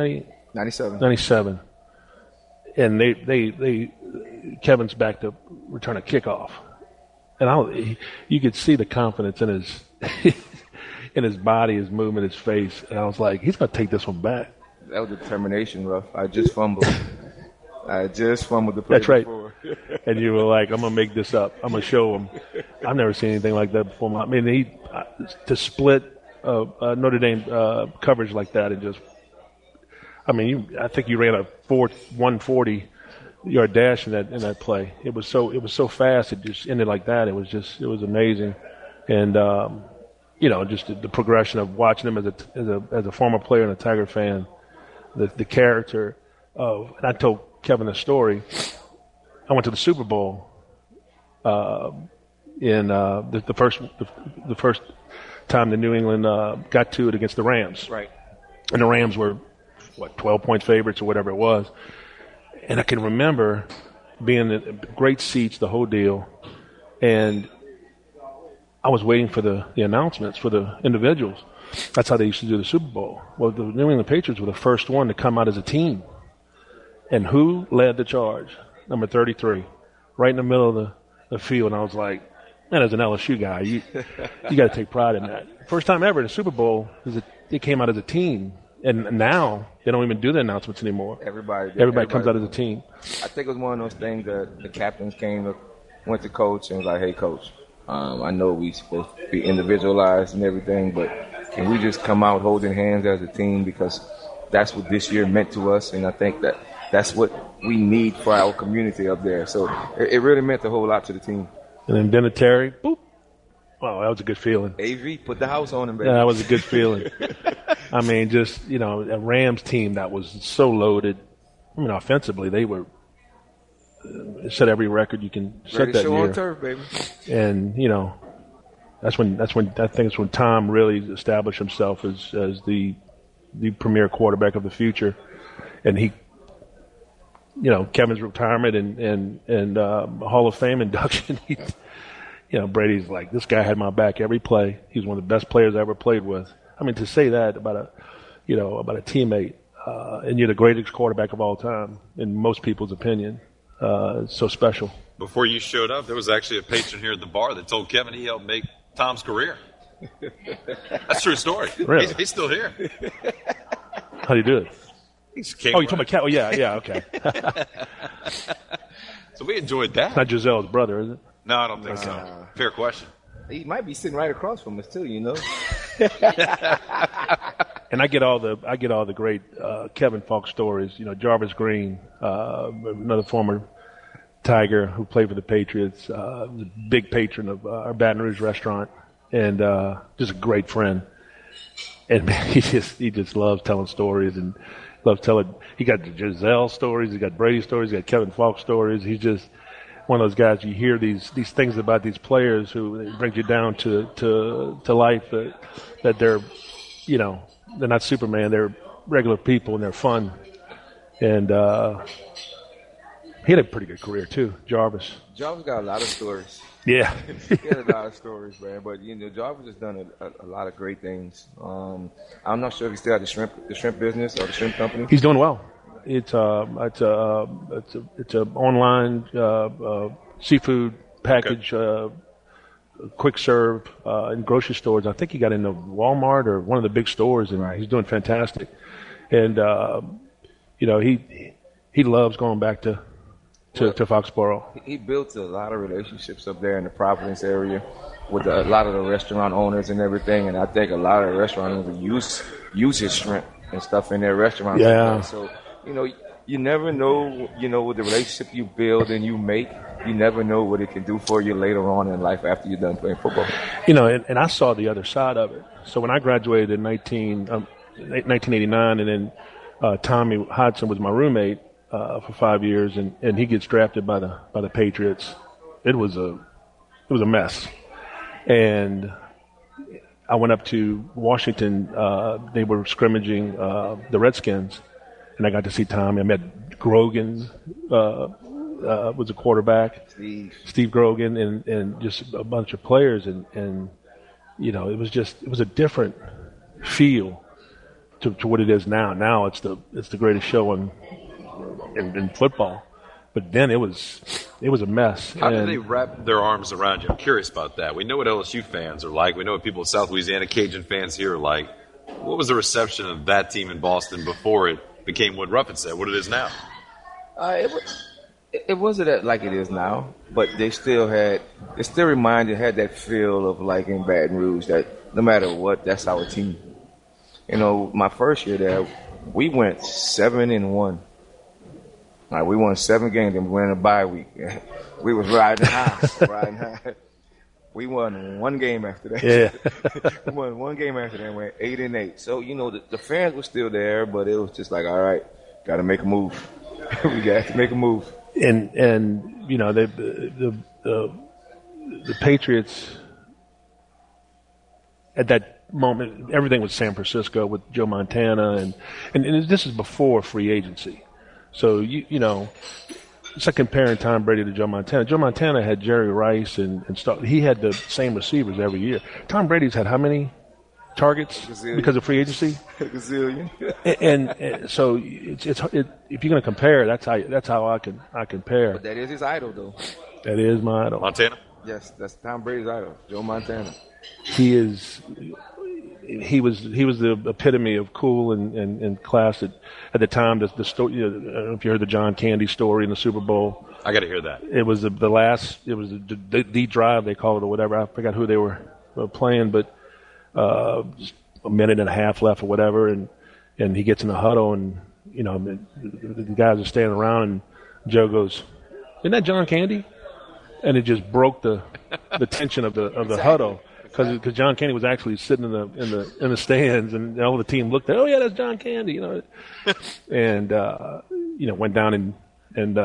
and they Kevin's back to return a kickoff, and you could see the confidence in his in his body, his movement, his face, and I was like, he's gonna take this one back. That was determination, Ruff. I just fumbled the play. That's right. Before. And you were like, I'm gonna make this up. I'm gonna show him. I've never seen anything like that before. I mean, to split Notre Dame coverage like that, and just, I mean, I think you ran a 140 yard dash in that play. It was so fast. It just ended like that. It was amazing, and you know, just the progression of watching him as a former player and a Tiger fan, the character of. And I told Kevin a story. I went to the Super Bowl in the first time the New England got to it against the Rams. Right. And the Rams were 12-point favorites or whatever it was. And I can remember being in great seats, the whole deal, and I was waiting for the announcements for the individuals. That's how they used to do the Super Bowl. Well, the New England Patriots were the first one to come out as a team. And who led the charge? Number 33, right in the middle of the field. And I was like, man, as an LSU guy, you got to take pride in that. First time ever in the Super Bowl, it came out as a team. And now they don't even do the announcements anymore. Everybody comes out as a team. I think it was one of those things that the captains went to coach and was like, hey, coach, I know we supposed to be individualized and everything, but can we just come out holding hands as a team, because that's what this year meant to us, and I think that's what we need for our community up there. So it really meant a whole lot to the team. And then Vinatieri, boop. Oh, that was a good feeling. AV, put the house on him, baby. Yeah, that was a good feeling. I mean, just, a Rams team that was so loaded. I mean, offensively, they were set every record you can set that year. On turf, baby. And, that's when I think it's when Tom really established himself as the premier quarterback of the future. And he, Kevin's retirement and Hall of Fame induction, Brady's like, this guy had my back every play. He's one of the best players I ever played with. I mean, to say that about a teammate, and you're the greatest quarterback of all time, in most people's opinion, it's so special. Before you showed up, there was actually a patron here at the bar that told Kevin he helped make Tom's career. That's a true story. Really? He's still here. How do you do it? He just came you're talking about Cat? Oh, yeah, okay. So we enjoyed that. It's not Giselle's brother, is it? No, I don't think so. Fair question. He might be sitting right across from us too, And I get all the great Kevin Falk stories. Jarvis Green, another former Tiger who played for the Patriots, was a big patron of our Baton Rouge restaurant, and just a great friend. And man, he just loves telling stories and loves telling. He got the Giselle stories, he got Brady stories, he got Kevin Falk stories. He's just one of those guys. You hear these things about these players who it brings you down to life, that they're they're not Superman, they're regular people and they're fun. And he had a pretty good career too, Jarvis. Jarvis got a lot of stories. Yeah. He had a lot of stories, man. But Jarvis has done a lot of great things. I'm not sure if he still has the shrimp business or the shrimp company. He's doing well. It's an online seafood package, quick serve in grocery stores. I think he got into Walmart or one of the big stores, and he's doing fantastic. And he loves going back to Foxborough. He built a lot of relationships up there in the Providence area with a lot of the restaurant owners and everything. And I think a lot of the restaurant owners use his shrimp and stuff in their restaurants. Yeah. So you never know, with the relationship you build and you make, you never know what it can do for you later on in life after you're done playing football. And I saw the other side of it. So when I graduated in 1989, and then Tommy Hodson was my roommate for 5 years, and he gets drafted by the Patriots. It was a mess. And I went up to Washington. They were scrimmaging the Redskins. And I got to see Tommy. I met Grogan, was a quarterback. Steve Grogan, and just a bunch of players. And it was a different feel to what it is now. Now it's the greatest show in football. But then it was a mess. How did they wrap their arms around you? I'm curious about that. We know what LSU fans are like. We know what people in South Louisiana, Cajun fans here are like. What was the reception of that team in Boston before it became what Ruffin said, what it is now? It wasn't like it is now, but had that feel of like in Baton Rouge that no matter what, that's our team. My first year there, we went 7-1. We won 7 games and we went in a bye week. We was riding high. We won 1 game after that. Yeah. We won 1 game after that and went 8-8. So, the fans were still there, but it was just like, all right, got to make a move. We got to make a move. And the the Patriots at that moment, everything was San Francisco with Joe Montana, and this is before free agency. So you know, it's like comparing Tom Brady to Joe Montana. Joe Montana had Jerry Rice and stuff. He had the same receivers every year. Tom Brady's had how many targets because of free agency? Gazillion. and so it's if you're going to compare, that's how I compare. But that is his idol, though. That is my idol. Montana? Yes, that's Tom Brady's idol, Joe Montana. He was the epitome of cool and class at the time. The story, I don't know if you heard the John Candy story in the Super Bowl. I got to hear that. It was the drive, they call it, or whatever. I forgot who they were playing, but just a minute and a half left or whatever, and he gets in the huddle, and you know the guys are standing around, and Joe goes, "Isn't that John Candy?" And it just broke the tension of the huddle. Because John Candy was actually sitting in the stands, and all the team looked at, oh yeah, that's John Candy, you know, and you know, went down and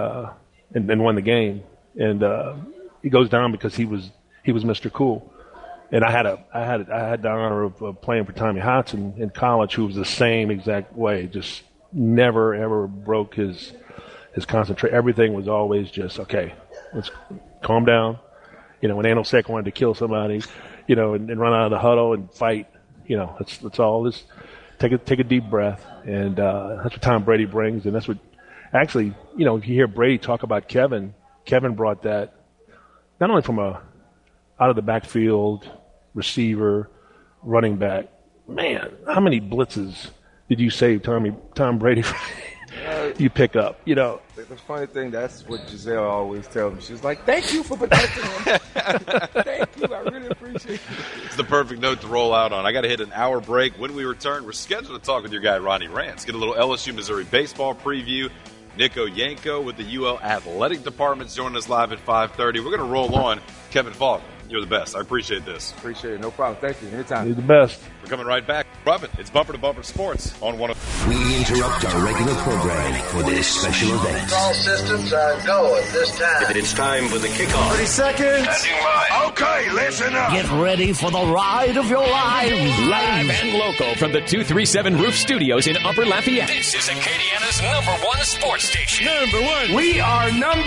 won the game, and he goes down because he was Mr. Cool, and I had the honor of playing for Tommy Hotson in college, who was the same exact way, just never ever broke his concentration. Everything was always just okay. Let's calm down. You know, when Anelcek wanted to kill somebody, you know, and run out of the huddle and fight, you know, let's all just take a deep breath, and that's what Tom Brady brings, and that's what actually, you know, if you hear Brady talk about Kevin brought that not only from a out of the backfield receiver, running back. Man, how many blitzes did you save Tom Brady? You pick up, you know. The funny thing, that's what Giselle always tells me. She's like, thank you for protecting him. Thank you. I really appreciate it. It's the perfect note to roll out on. I got to hit an hour break. When we return, we're scheduled to talk with your guy, Ronnie Rance. Get a little LSU Missouri baseball preview. Nico Yanko with the UL Athletic Department joining us live at 5:30. We're going to roll on. Kevin Falk, you're the best. I appreciate this. Appreciate it. No problem. Thank you. Anytime. You're the best. We're coming right back. Love it. It's Bumper to Bumper Sports on one of. We interrupt our regular programming for this special event. All systems go at this time. It's time for the kickoff. 30 seconds. Okay, listen up. Get ready for the ride of your lives. Live and local from the 237 Roof Studios in Upper Lafayette. This is Acadiana's #1 sports station. #1. We are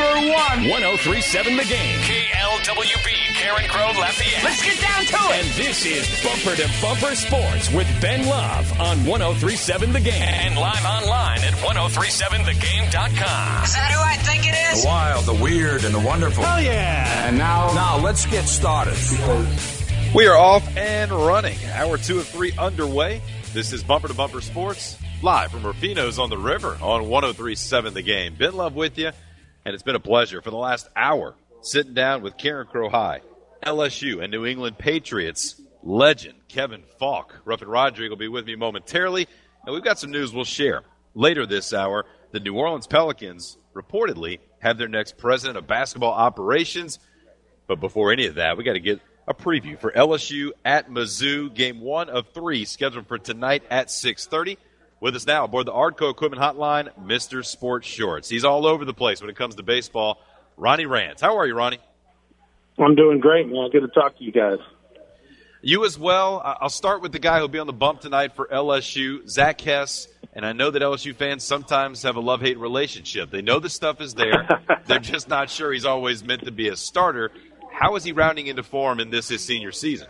#1. 1037 The Game. KLWB, Karen Crow, Lafayette. Let's get down to it. And this is Bumper to Bumper Sports with Ben Love on 1037 The Game. And live online at 1037thegame.com. Is that who I think it is? The wild, the weird, and the wonderful. Hell yeah. And now let's get started. We are off and running. Hour 2 of 3 underway. This is Bumper to Bumper Sports, live from Rufino's on the River on 1037 The Game. Ben Love with you, and it's been a pleasure for the last hour sitting down with Karen Crow High, LSU, and New England Patriots legend Kevin Falk. Ruffin Rodrigue will be with me momentarily, and we've got some news we'll share. Later this hour, the New Orleans Pelicans reportedly have their next president of basketball operations. But before any of that, we got to get a preview for LSU at Mizzou, game 1 of 3, scheduled for tonight at 6:30. With us now aboard the Ardco Equipment Hotline, Mr. Sports Shorts. He's all over the place when it comes to baseball. Ronnie Rance. How are you, Ronnie? I'm doing great, man. Good to talk to you guys. You as well. I'll start with the guy who'll be on the bump tonight for LSU, Zach Hess. And I know that LSU fans sometimes have a love-hate relationship. They know the stuff is there. They're just not sure he's always meant to be a starter. How is he rounding into form in his senior season?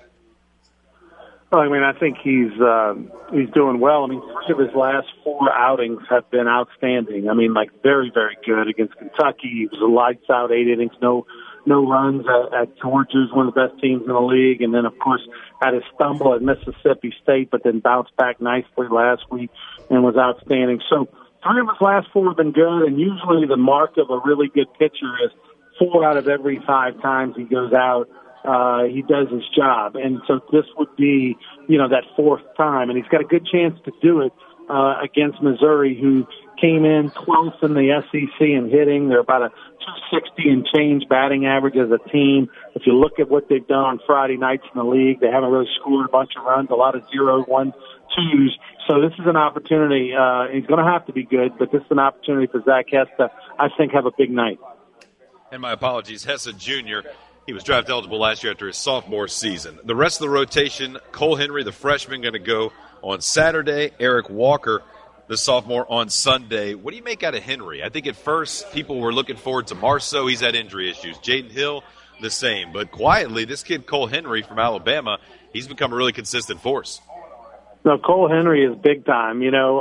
Well, I mean, I think he's doing well. I mean, 3 of his last 4 outings have been outstanding. I mean, like very, very good against Kentucky. He was a lights out 8 innings, no runs at Georgia's, one of the best teams in the league. And then, of course, had his stumble at Mississippi State, but then bounced back nicely last week and was outstanding. So 3 of his last 4 have been good, and usually the mark of a really good pitcher is 4 out of every 5 times he goes out, he does his job. And so this would be, that 4th time. And he's got a good chance to do it against Missouri, who came in 12th in the SEC in hitting. They're about a 260 and change batting average as a team. If you look at what they've done on Friday nights in the league, they haven't really scored a bunch of runs, a lot of 0-1-2s. So this is an opportunity. He's going to have to be good, but this is an opportunity for Zach Hess to, I think, have a big night. And my apologies, Hessa Jr. He was draft eligible last year after his sophomore season. The rest of the rotation, Cole Henry, the freshman, going to go on Saturday. Eric Walker, the sophomore, on Sunday. What do you make out of Henry? I think at first people were looking forward to Marceau. He's had injury issues. Jaden Hill, the same. But quietly, this kid Cole Henry from Alabama, he's become a really consistent force. No, Cole Henry is big time.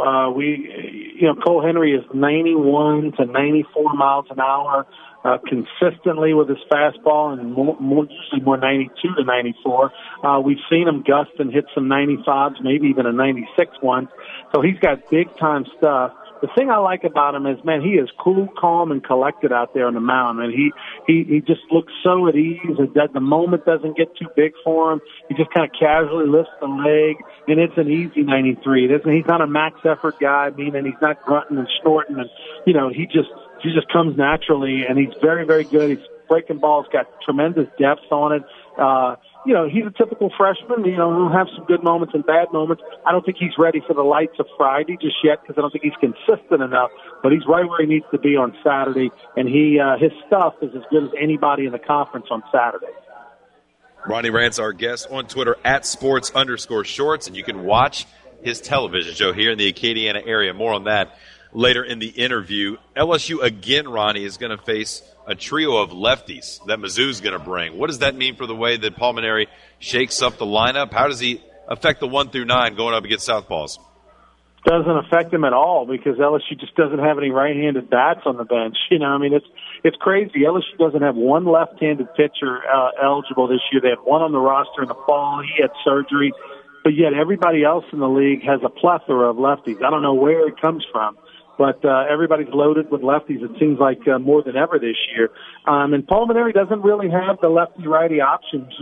Cole Henry is 91 to 94 miles an hour consistently with his fastball, and usually more 92 to 94. We've seen him gust and hit some 95s, maybe even a 96 once. So he's got big time stuff. The thing I like about him is, man, he is cool, calm, and collected out there on the mound. And he just looks so at ease. The moment doesn't get too big for him. He just kind of casually lifts the leg, and it's an easy 93. He's not a max effort guy, meaning he's not grunting and snorting. And he just comes naturally, and he's very, very good. He's breaking balls, got tremendous depth on it. He's a typical freshman. He'll have some good moments and bad moments. I don't think he's ready for the lights of Friday just yet because I don't think he's consistent enough. But he's right where he needs to be on Saturday, and his stuff is as good as anybody in the conference on Saturday. Ronnie Rance, our guest on Twitter at @sports_shorts, and you can watch his television show here in the Acadiana area. More on that later in the interview. LSU again, Ronnie, is going to face a trio of lefties that Mizzou's going to bring. What does that mean for the way that Palmineri shakes up the lineup? How does he affect the 1 through 9 going up against southpaws? Doesn't affect him at all because LSU just doesn't have any right-handed bats on the bench. It's crazy. LSU doesn't have one left-handed pitcher eligible this year. They had one on the roster in the fall. He had surgery. But yet everybody else in the league has a plethora of lefties. I don't know where it comes from. But everybody's loaded with lefties, it seems like, more than ever this year. And Palmineri doesn't really have the lefty-righty options.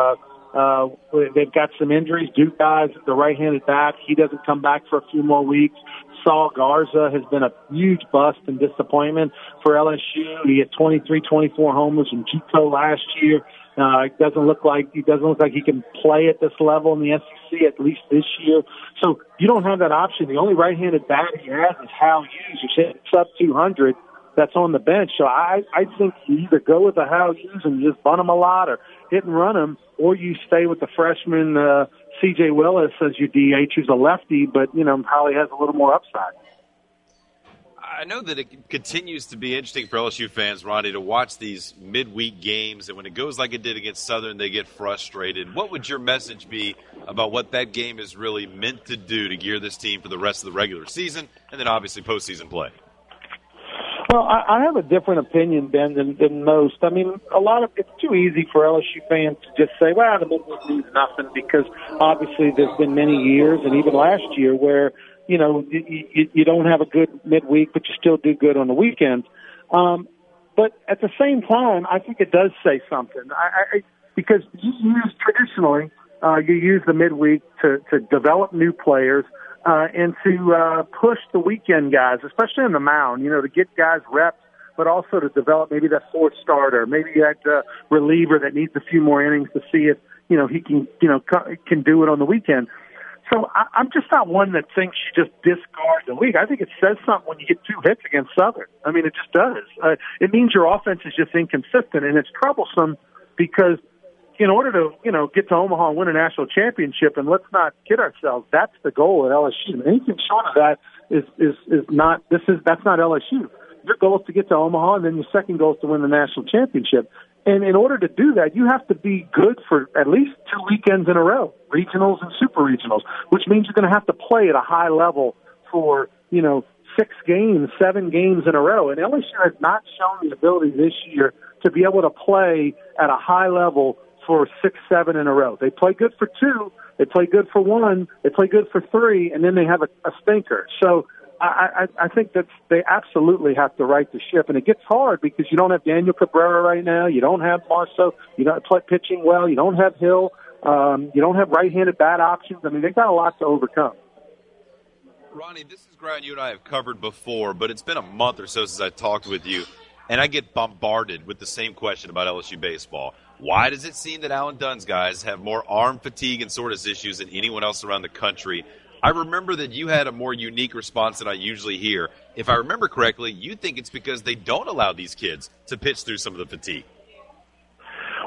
They've got some injuries. Duke guys, the right-handed bat, he doesn't come back for a few more weeks. Saul Garza has been a huge bust and disappointment for LSU. He had 23, 24 homers in JUCO last year. It doesn't look like he can play at this level in the SEC at least this year. So you don't have that option. The only right-handed bat he has is Hal Hughes, who's hitting sub 200. That's on the bench. So I think you either go with the Hal Hughes and just bunt him a lot or hit and run him, or you stay with the freshman C.J. Willis as your DH, who's a lefty, but probably has a little more upside. I know that it continues to be interesting for LSU fans, Ronnie, to watch these midweek games, and when it goes like it did against Southern, they get frustrated. What would your message be about what that game is really meant to do to gear this team for the rest of the regular season and then obviously postseason play? Well, I have a different opinion, Ben, than most. I mean, it's too easy for LSU fans to just say, well, the midweek means nothing, because obviously there's been many years, and even last year, where you don't have a good midweek, but you still do good on the weekends. But at the same time, I think it does say something. Because you use the midweek to develop new players and to push the weekend guys, especially on the mound, to get guys reps, but also to develop maybe that fourth starter, maybe that reliever that needs a few more innings to see if he can do it on the weekend. So I'm just not one that thinks you just discard the week. I think it says something when you get 2 hits against Southern. I mean, it just does. It means your offense is just inconsistent, and it's troublesome because in order to, get to Omaha and win a national championship, and let's not kid ourselves, that's the goal at LSU. And anything short of that that's not LSU. Your goal is to get to Omaha, and then your second goal is to win the national championship. And in order to do that, you have to be good for at least 2 weekends in a row, regionals and super regionals, which means you're going to have to play at a high level for, 6 games, 7 games in a row. And LSU has not shown the ability this year to be able to play at a high level for 6, 7 in a row. They play good for 2, they play good for 1, they play good for 3, and then they have a stinker. So I think that they absolutely have to right the ship, and it gets hard because you don't have Daniel Cabrera right now, you don't have Marceau, you don't play pitching well, you don't have Hill, you don't have right-handed bat options. I mean, they've got a lot to overcome. Ronnie, this is ground you and I have covered before, but it's been a month or so since I talked with you, and I get bombarded with the same question about LSU baseball. Why does it seem that Alan Dunn's guys have more arm fatigue and soreness issues than anyone else around the country? I remember that you had a more unique response than I usually hear. If I remember correctly, you think it's because they don't allow these kids to pitch through some of the fatigue.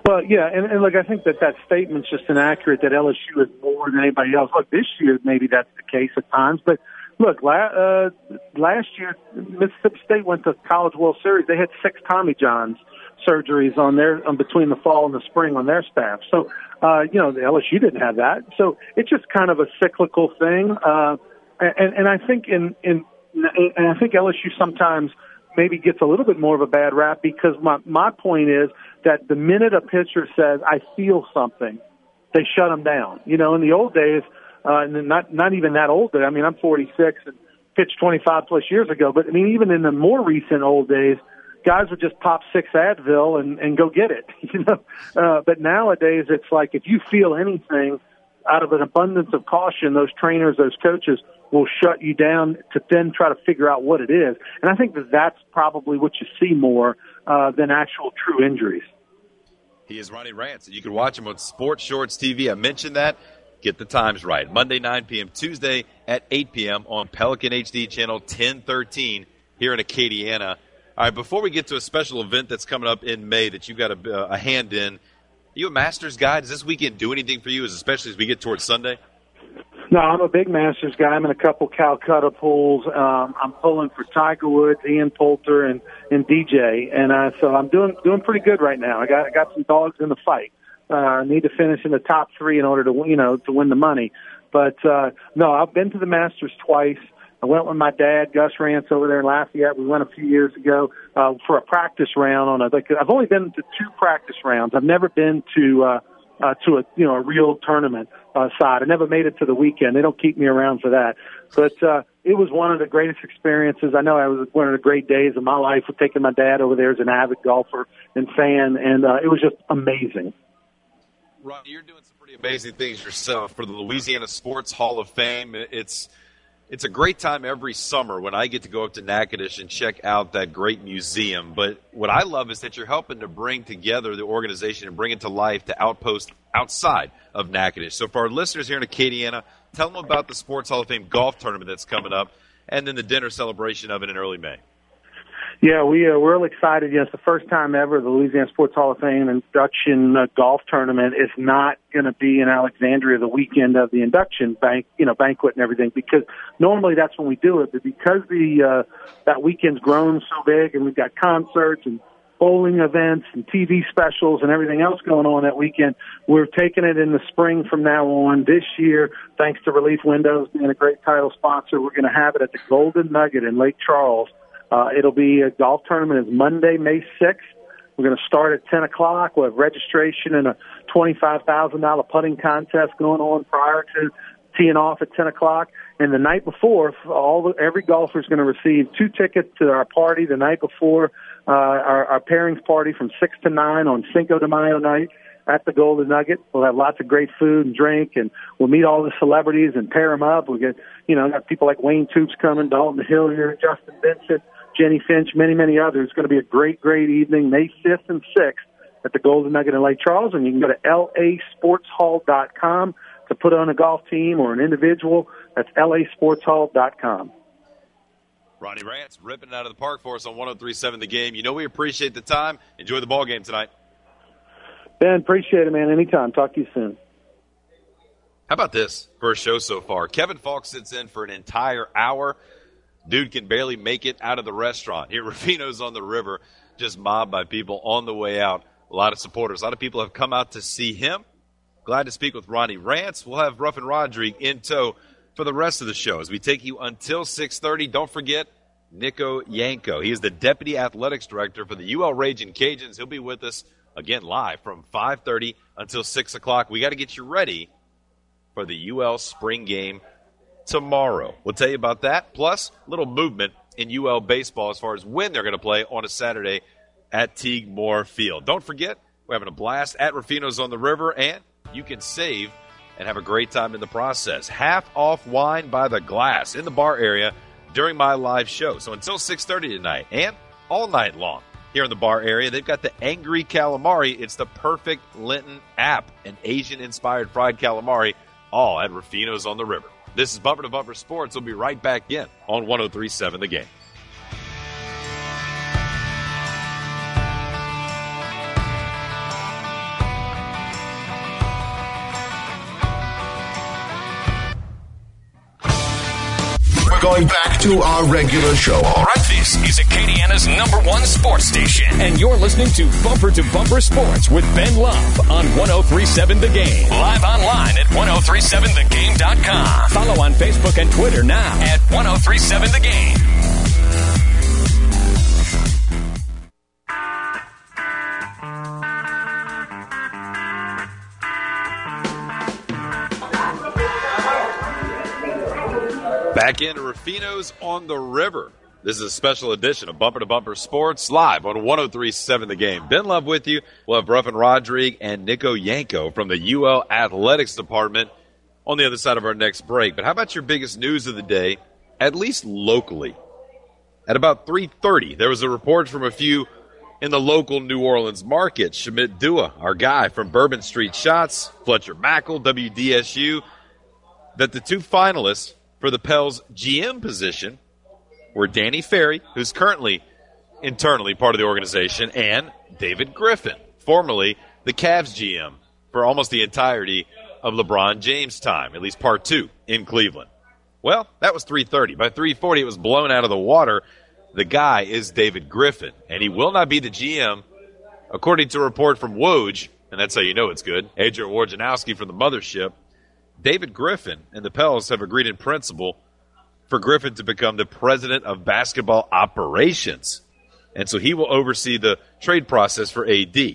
Well, yeah, and look, I think that statement's just inaccurate that LSU is more than anybody else. Look, this year maybe that's the case at times, but look, last year Mississippi State went to College World Series. They had 6 Tommy Johns surgeries on between the fall and the spring on their staff. So, the LSU didn't have that. So it's just kind of a cyclical thing. And I think and I think LSU sometimes maybe gets a little bit more of a bad rap because my point is that the minute a pitcher says, I feel something, they shut him down. In the old days, and not even that old, but I mean, I'm 46 and pitched 25 plus years ago, but I mean, even in the more recent old days, guys would just pop 6 Advil and go get it, but nowadays it's like, if you feel anything, out of an abundance of caution, those trainers, those coaches will shut you down to then try to figure out what it is. And I think that's probably what you see more than actual true injuries. He is Ronnie Rance, and you can watch him on Sports Shorts TV. I mentioned that. Get the times right. Monday, 9 p.m., Tuesday at 8 p.m. on Pelican HD channel 1013 here in Acadiana. All right, before we get to a special event that's coming up in May that you've got a hand in, are you a Masters guy? Does this weekend do anything for you, especially as we get towards Sunday? No, I'm a big Masters guy. I'm in a couple Calcutta pools. I'm pulling for Tiger Woods, Ian Poulter, and DJ, and so I'm doing pretty good right now. I got some dogs in the fight. I need to finish in the top 3 in order to win the money. But no, I've been to the Masters twice. I went with my dad, Gus Rance, over there in Lafayette. We went a few years ago for a practice round. I've only been to 2 practice rounds. I've never been to a real tournament side. I never made it to the weekend. They don't keep me around for that. But it was one of the greatest experiences. I know it was one of the great days of my life with taking my dad over there as an avid golfer and fan, and it was just amazing. Ronnie, you're doing some pretty amazing things yourself for the Louisiana Sports Hall of Fame. It's a great time every summer when I get to go up to Natchitoches and check out that great museum. But what I love is that you're helping to bring together the organization and bring it to life to outposts outside of Natchitoches. So for our listeners here in Acadiana, tell them about the Sports Hall of Fame golf tournament that's coming up and then the dinner celebration of it in early May. Yeah, we're real excited. It's the first time ever the Louisiana Sports Hall of Fame induction golf tournament is not going to be in Alexandria the weekend of the induction banquet and everything, because normally that's when we do it. But because that weekend's grown so big and we've got concerts and bowling events and TV specials and everything else going on that weekend, we're taking it in the spring from now on. This year, thanks to Relief Windows being a great title sponsor, we're going to have it at the Golden Nugget in Lake Charles. It'll be a golf tournament. It's Monday, May 6th. We're going to start at 10 o'clock. We'll have registration and a $25,000 putting contest going on prior to teeing off at 10 o'clock. And the night before, every golfer is going to receive 2 tickets to our party the night before, our pairings party from 6 to 9 on Cinco de Mayo night at the Golden Nugget. We'll have lots of great food and drink, and we'll meet all the celebrities and pair them up. We get, got people like Wayne Toops coming, Dalton Hillier, Justin Vincent, Jenny Finch, many, many others. It's going to be a great, great evening, May 5th and 6th at the Golden Nugget in Lake Charles. And you can go to lasportshall.com to put on a golf team or an individual. That's lasportshall.com. Ronnie Rance ripping it out of the park for us on 103.7 The Game. We appreciate the time. Enjoy the ball game tonight. Ben, appreciate it, man. Anytime. Talk to you soon. How about this for a show so far? Kevin Falk sits in for an entire hour. Dude can barely make it out of the restaurant here at Rufino's on the River, just mobbed by people on the way out. A lot of supporters. A lot of people have come out to see him. Glad to speak with Ronnie Rance. We'll have Ruffin Rodrigue in tow for the rest of the show as we take you until 6:30. Don't forget Nico Yanko. He is the Deputy Athletics Director for the UL Ragin' Cajuns. He'll be with us again live from 5:30 until 6 o'clock. We got to get you ready for the UL spring game tomorrow. We'll tell you about that, plus a little movement in UL baseball as far as when they're going to play on a Saturday at Teague Moore Field. Don't forget, we're having a blast at Rufino's on the River, and you can save and have a great time in the process. Half off wine by the glass in the bar area during my live show. So until 6:30 tonight and all night long here in the bar area, they've got the Angry Calamari. It's the perfect Lenten app, an Asian-inspired fried calamari, all at Rufino's on the River. This is Bumper to Bumper Sports. We'll be right back in on 103.7 The Game. going back to our regular show. All right, this is Acadiana's #1 sports station. And you're listening to Bumper to Bumper Sports with Ben Love on 1037 The Game. Live online at 1037thegame.com. Follow on Facebook and Twitter now at 1037 The Game. Back into Rufino's on the River. This is a special edition of Bumper to Bumper Sports live on 1037 The Game. Ben Love with you. We'll have Ruffin Rodrigue and Nico Yanko from the UL Athletics Department on the other side of our next break. But how about your biggest news of the day, at least locally? At about 3:30, there was a report from a few in the local New Orleans market. Shamit Dua, our guy from Bourbon Street Shots, Fletcher Mackel, WDSU, that the two finalists for the Pels GM position were Danny Ferry, who's currently internally part of the organization, and David Griffin, formerly the Cavs GM for almost the entirety of LeBron James' time, at least part 2 in Cleveland. Well, that was 3:30. By 3:40, it was blown out of the water. The guy is David Griffin, and he will not be the GM, according to a report from Woj, and that's how you know it's good, Adrian Wojnarowski from the Mothership. David Griffin and the Pels have agreed in principle for Griffin to become the president of basketball operations. And so he will oversee the trade process for AD.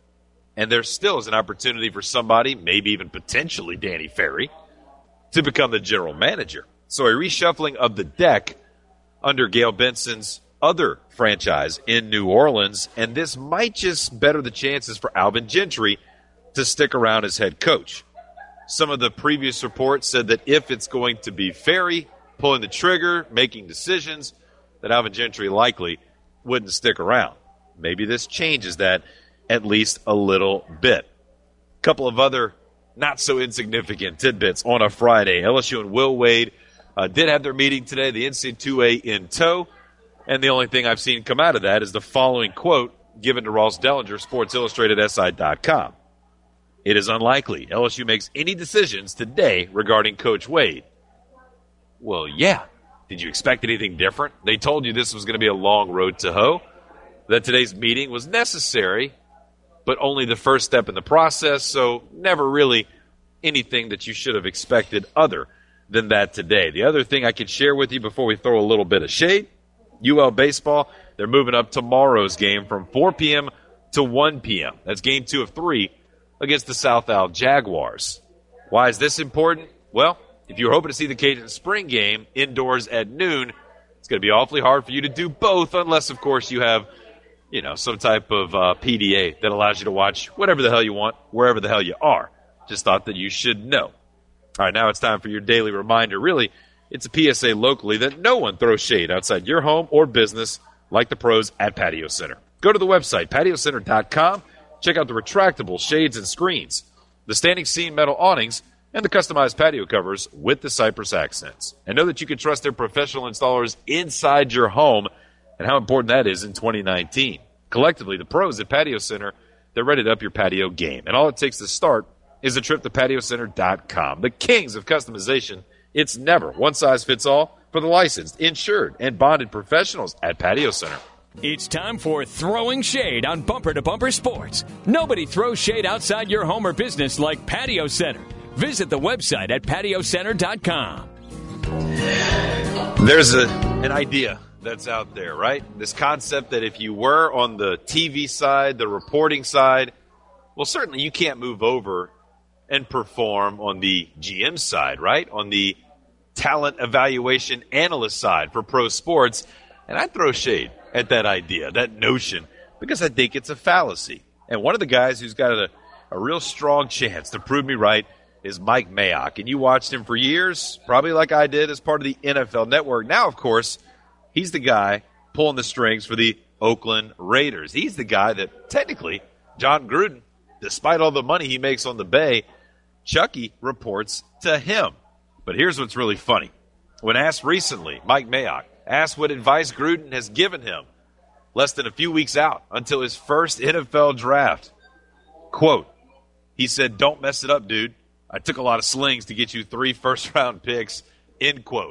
And there still is an opportunity for somebody, maybe even potentially Danny Ferry, to become the general manager. So a reshuffling of the deck under Gail Benson's other franchise in New Orleans, and this might just better the chances for Alvin Gentry to stick around as head coach. Some of the previous reports said that if it's going to be Ferry pulling the trigger, making decisions, that Alvin Gentry likely wouldn't stick around. Maybe this changes that at least a little bit. A couple of other not-so-insignificant tidbits on a Friday. LSU and Will Wade did have their meeting today, the NC2A in tow, and the only thing I've seen come out of that is the following quote given to Ross Dellinger, Sports Illustrated SI.com. It is unlikely LSU makes any decisions today regarding Coach Wade. Well, yeah. Did you expect anything different? They told you this was going to be a long road to hoe, that today's meeting was necessary, but only the first step in the process, so never really anything that you should have expected other than that today. The other thing I could share with you before we throw a little bit of shade, UL Baseball, they're moving up tomorrow's game from 4 p.m. to 1 p.m. That's game 2 of 3 against the South Al Jaguars. Why is this important? Well, if you're hoping to see the Cajun spring game indoors at noon, it's going to be awfully hard for you to do both unless, of course, you have, some type of PDA that allows you to watch whatever the hell you want, wherever the hell you are. Just thought that you should know. All right, now it's time for your daily reminder. Really, it's a PSA locally that no one throws shade outside your home or business like the pros at Patio Center. Go to the website, patiocenter.com. Check out the retractable shades and screens, the standing seam metal awnings, and the customized patio covers with the Cypress accents. And know that you can trust their professional installers inside your home and how important that is in 2019. Collectively, the pros at Patio Center, they're ready to up your patio game. And all it takes to start is a trip to patiocenter.com. The kings of customization. It's never one size fits all for the licensed, insured, and bonded professionals at Patio Center. It's time for Throwing Shade on Bumper to Bumper Sports. Nobody throws shade outside your home or business like Patio Center. Visit the website at patiocenter.com. There's an idea that's out there, right? This concept that if you were on the TV side, the reporting side, well, certainly you can't move over and perform on the GM side, right? On the talent evaluation analyst side for pro sports. And I throw shade at that idea, that notion, because I think it's a fallacy. And one of the guys who's got a real strong chance to prove me right is Mike Mayock. And you watched him for years, probably like I did as part of the NFL Network. Now, of course, he's the guy pulling the strings for the Oakland Raiders. He's the guy that technically John Gruden, despite all the money he makes on the Bay, Chucky reports to him. But here's what's really funny. When asked recently, Mike Mayock asked what advice Gruden has given him less than a few weeks out until his first NFL draft. Quote, he said, "Don't mess it up, dude. I took a lot of slings to get you 3 first-round picks," end quote.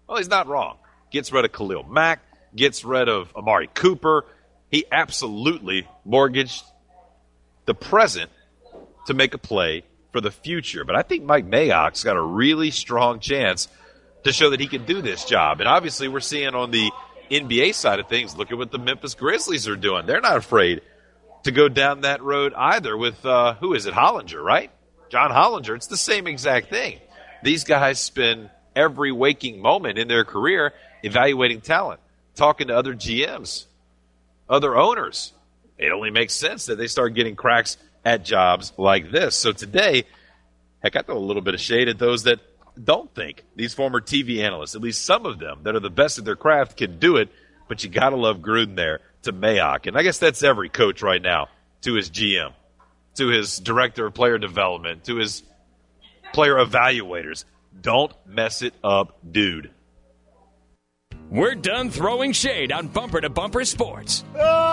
Well, he's not wrong. Gets rid of Khalil Mack, gets rid of Amari Cooper. He absolutely mortgaged the present to make a play for the future. But I think Mike Mayock's got a really strong chance to show that he can do this job. And obviously we're seeing on the NBA side of things, look at what the Memphis Grizzlies are doing. They're not afraid to go down that road either with, who is it, Hollinger, right? John Hollinger. It's the same exact thing. These guys spend every waking moment in their career evaluating talent, talking to other GMs, other owners. It only makes sense that they start getting cracks at jobs like this. So today, heck, I throw a little bit of shade at those that don't think these former TV analysts, at least some of them that are the best at their craft, can do it. But you got to love Gruden there to Mayock. And I guess that's every coach right now, to his GM, to his director of player development, to his player evaluators. Don't mess it up, dude. We're done throwing shade on Bumper to Bumper Sports.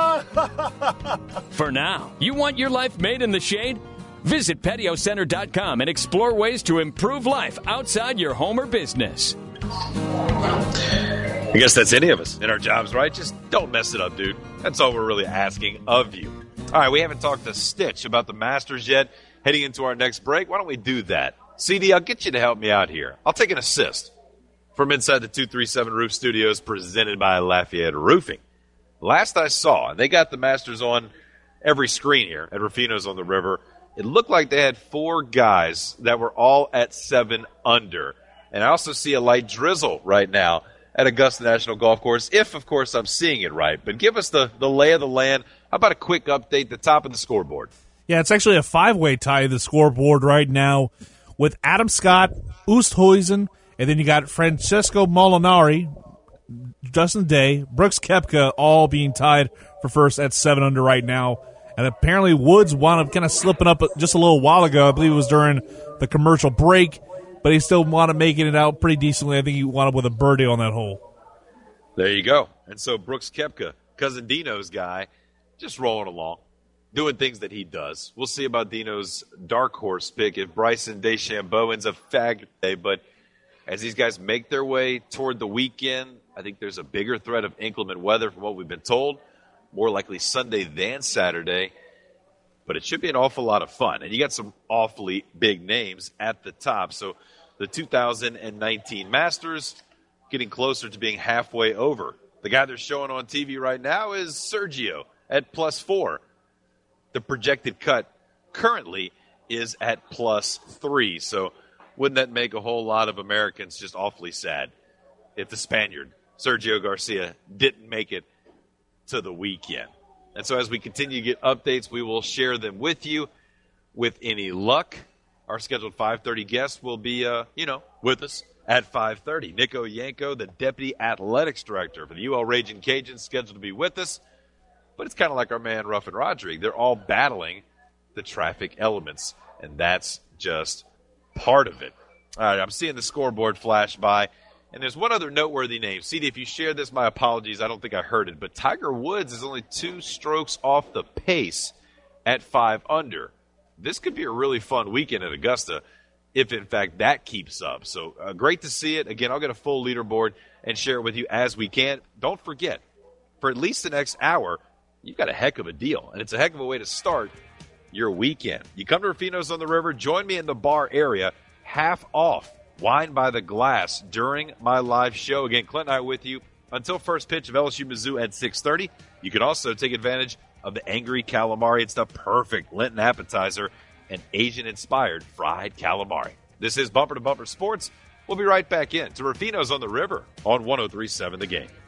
For now, you want your life made in the shade? Visit PatioCenter.com and explore ways to improve life outside your home or business. I guess that's any of us in our jobs, right? Just don't mess it up, dude. That's all we're really asking of you. All right, we haven't talked to Stitch about the Masters yet. Heading into our next break, why don't we do that? CD, I'll get you to help me out here. I'll take an assist from inside the 237 Roof Studios presented by Lafayette Roofing. Last I saw, and they got the Masters on every screen here at Rufino's on the River, it looked like they had 4 guys that were all at 7 under. And I also see a light drizzle right now at Augusta National Golf Course, if, of course, I'm seeing it right. But give us the lay of the land. How about a quick update, the top of the scoreboard? Yeah, it's actually a 5-way tie of the scoreboard right now with Adam Scott, Oosthuizen, and then you got Francesco Molinari, Justin Day, Brooks Koepka all being tied for first at 7 under right now. And apparently Woods wound up kind of slipping up just a little while ago. I believe it was during the commercial break, but he still wound up making it out pretty decently. I think he wound up with a birdie on that hole. There you go. And so Brooks Koepka, Cousin Dino's guy, just rolling along, doing things that he does. We'll see about Dino's dark horse pick if Bryson DeChambeau ends up fagged today. But as these guys make their way toward the weekend, I think there's a bigger threat of inclement weather from what we've been told. More likely Sunday than Saturday. But it should be an awful lot of fun. And you got some awfully big names at the top. So the 2019 Masters getting closer to being halfway over. The guy they're showing on TV right now is Sergio at +4. The projected cut currently is at +3. So wouldn't that make a whole lot of Americans just awfully sad if the Spaniard, Sergio Garcia, didn't make it to the weekend? And so as we continue to get updates, we will share them with you. With any luck, our scheduled 5:30 guest will be, with us at 5:30. Nico Yanko, the Deputy Athletics Director for the UL Ragin' Cajuns, scheduled to be with us. But it's kind of like our man Ruffin Rodrigue. They're all battling the traffic elements, and that's just part of it. All right, I'm seeing the scoreboard flash by. And there's one other noteworthy name. CD, if you shared this, my apologies. I don't think I heard it. But Tiger Woods is only 2 strokes off the pace at 5 under. This could be a really fun weekend at Augusta if, in fact, that keeps up. So great to see it. Again, I'll get a full leaderboard and share it with you as we can. Don't forget, for at least the next hour, you've got a heck of a deal. And it's a heck of a way to start your weekend. You come to Rufino's on the River. Join me in the bar area, half off. Wine by the glass during my live show. Again, Clint and I with you until first pitch of LSU Mizzou at 6:30. You can also take advantage of the Angry Calamari. It's the perfect Lenten appetizer, an Asian-inspired fried calamari. This is Bumper to Bumper Sports. We'll be right back in to Rufino's on the River on 103.7 The Game.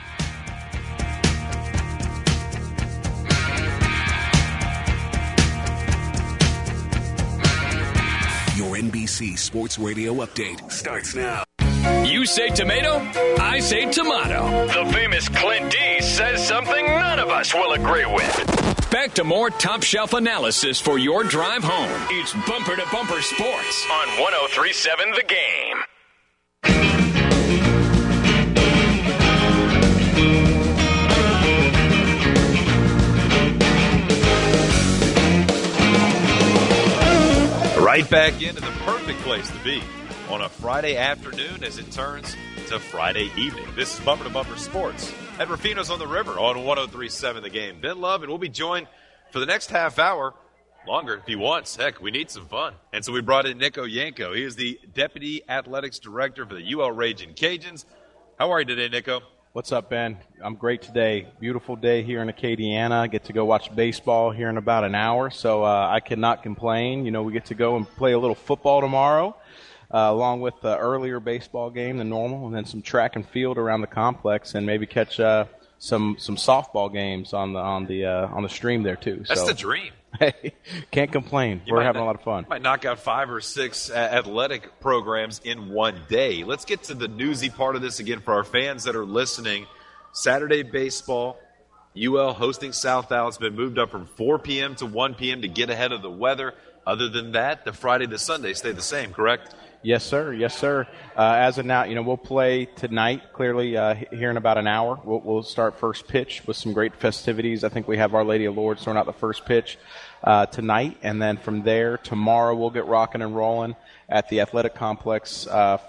Your NBC Sports Radio update starts now. You say tomato, I say tomato. The famous Clint D says something none of us will agree with. Back to more top shelf analysis for your drive home. It's Bumper to Bumper Sports on 103.7 The Game. Right back into the perfect place to be on a Friday afternoon as it turns to Friday evening. This is Bumper to Bumper Sports at Rufino's on the River on 103.7 The Game. Ben Love, and we'll be joined for the next half hour, longer if he wants. Heck, we need some fun. And so we brought in Nico Yanko. He is the Deputy Athletics Director for the UL Ragin' Cajuns. How are you today, Nico? What's up, Ben? I'm great today. Beautiful day here in Acadiana. Get to go watch baseball here in about an hour, so I cannot complain. You know, we get to go and play a little football tomorrow, along with the earlier baseball game than normal, and then some track and field around the complex, and maybe catch some softball games on the stream there too. That's so, the dream. Hey, can't complain. We're having a lot of fun. Might knock out 5 or 6 athletic programs in one day. Let's get to the newsy part of this again for our fans that are listening. Saturday baseball, UL hosting South Al. It's been moved up from 4 p.m. to 1 p.m. to get ahead of the weather. Other than that, the Friday to Sunday stay the same, correct? Yes, sir. Yes, sir. As of now, we'll play tonight, clearly, here in about an hour. We'll start first pitch with some great festivities. I think we have Our Lady of Lourdes throwing out the first pitch tonight. And then from there, tomorrow we'll get rocking and rolling at the athletic complex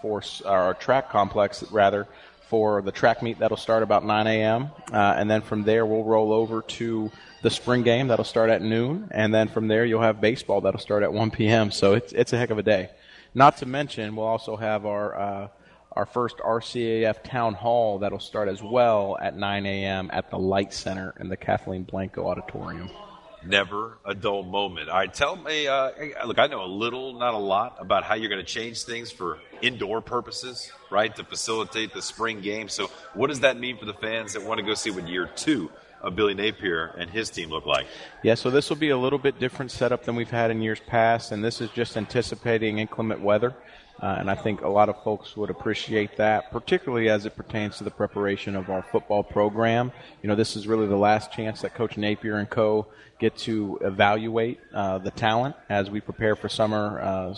our track complex, rather, for the track meet. That'll start about 9 a.m. And then from there, we'll roll over to the spring game. That'll start at noon. And then from there, you'll have baseball. That'll start at 1 p.m. So it's a heck of a day. Not to mention, we'll also have our first RCAF Town Hall that'll start as well at 9 a.m. at the Light Center in the Kathleen Blanco Auditorium. Never a dull moment. All right, tell me, look, I know a little, not a lot, about how you're going to change things for indoor purposes, right, to facilitate the spring game. So what does that mean for the fans that want to go see what year 2 of Billy Napier and his team look like? Yeah, so this will be a little bit different setup than we've had in years past, and this is just anticipating inclement weather. And I think a lot of folks would appreciate that, particularly as it pertains to the preparation of our football program. This is really the last chance that Coach Napier and co. get to evaluate the talent as we prepare for summer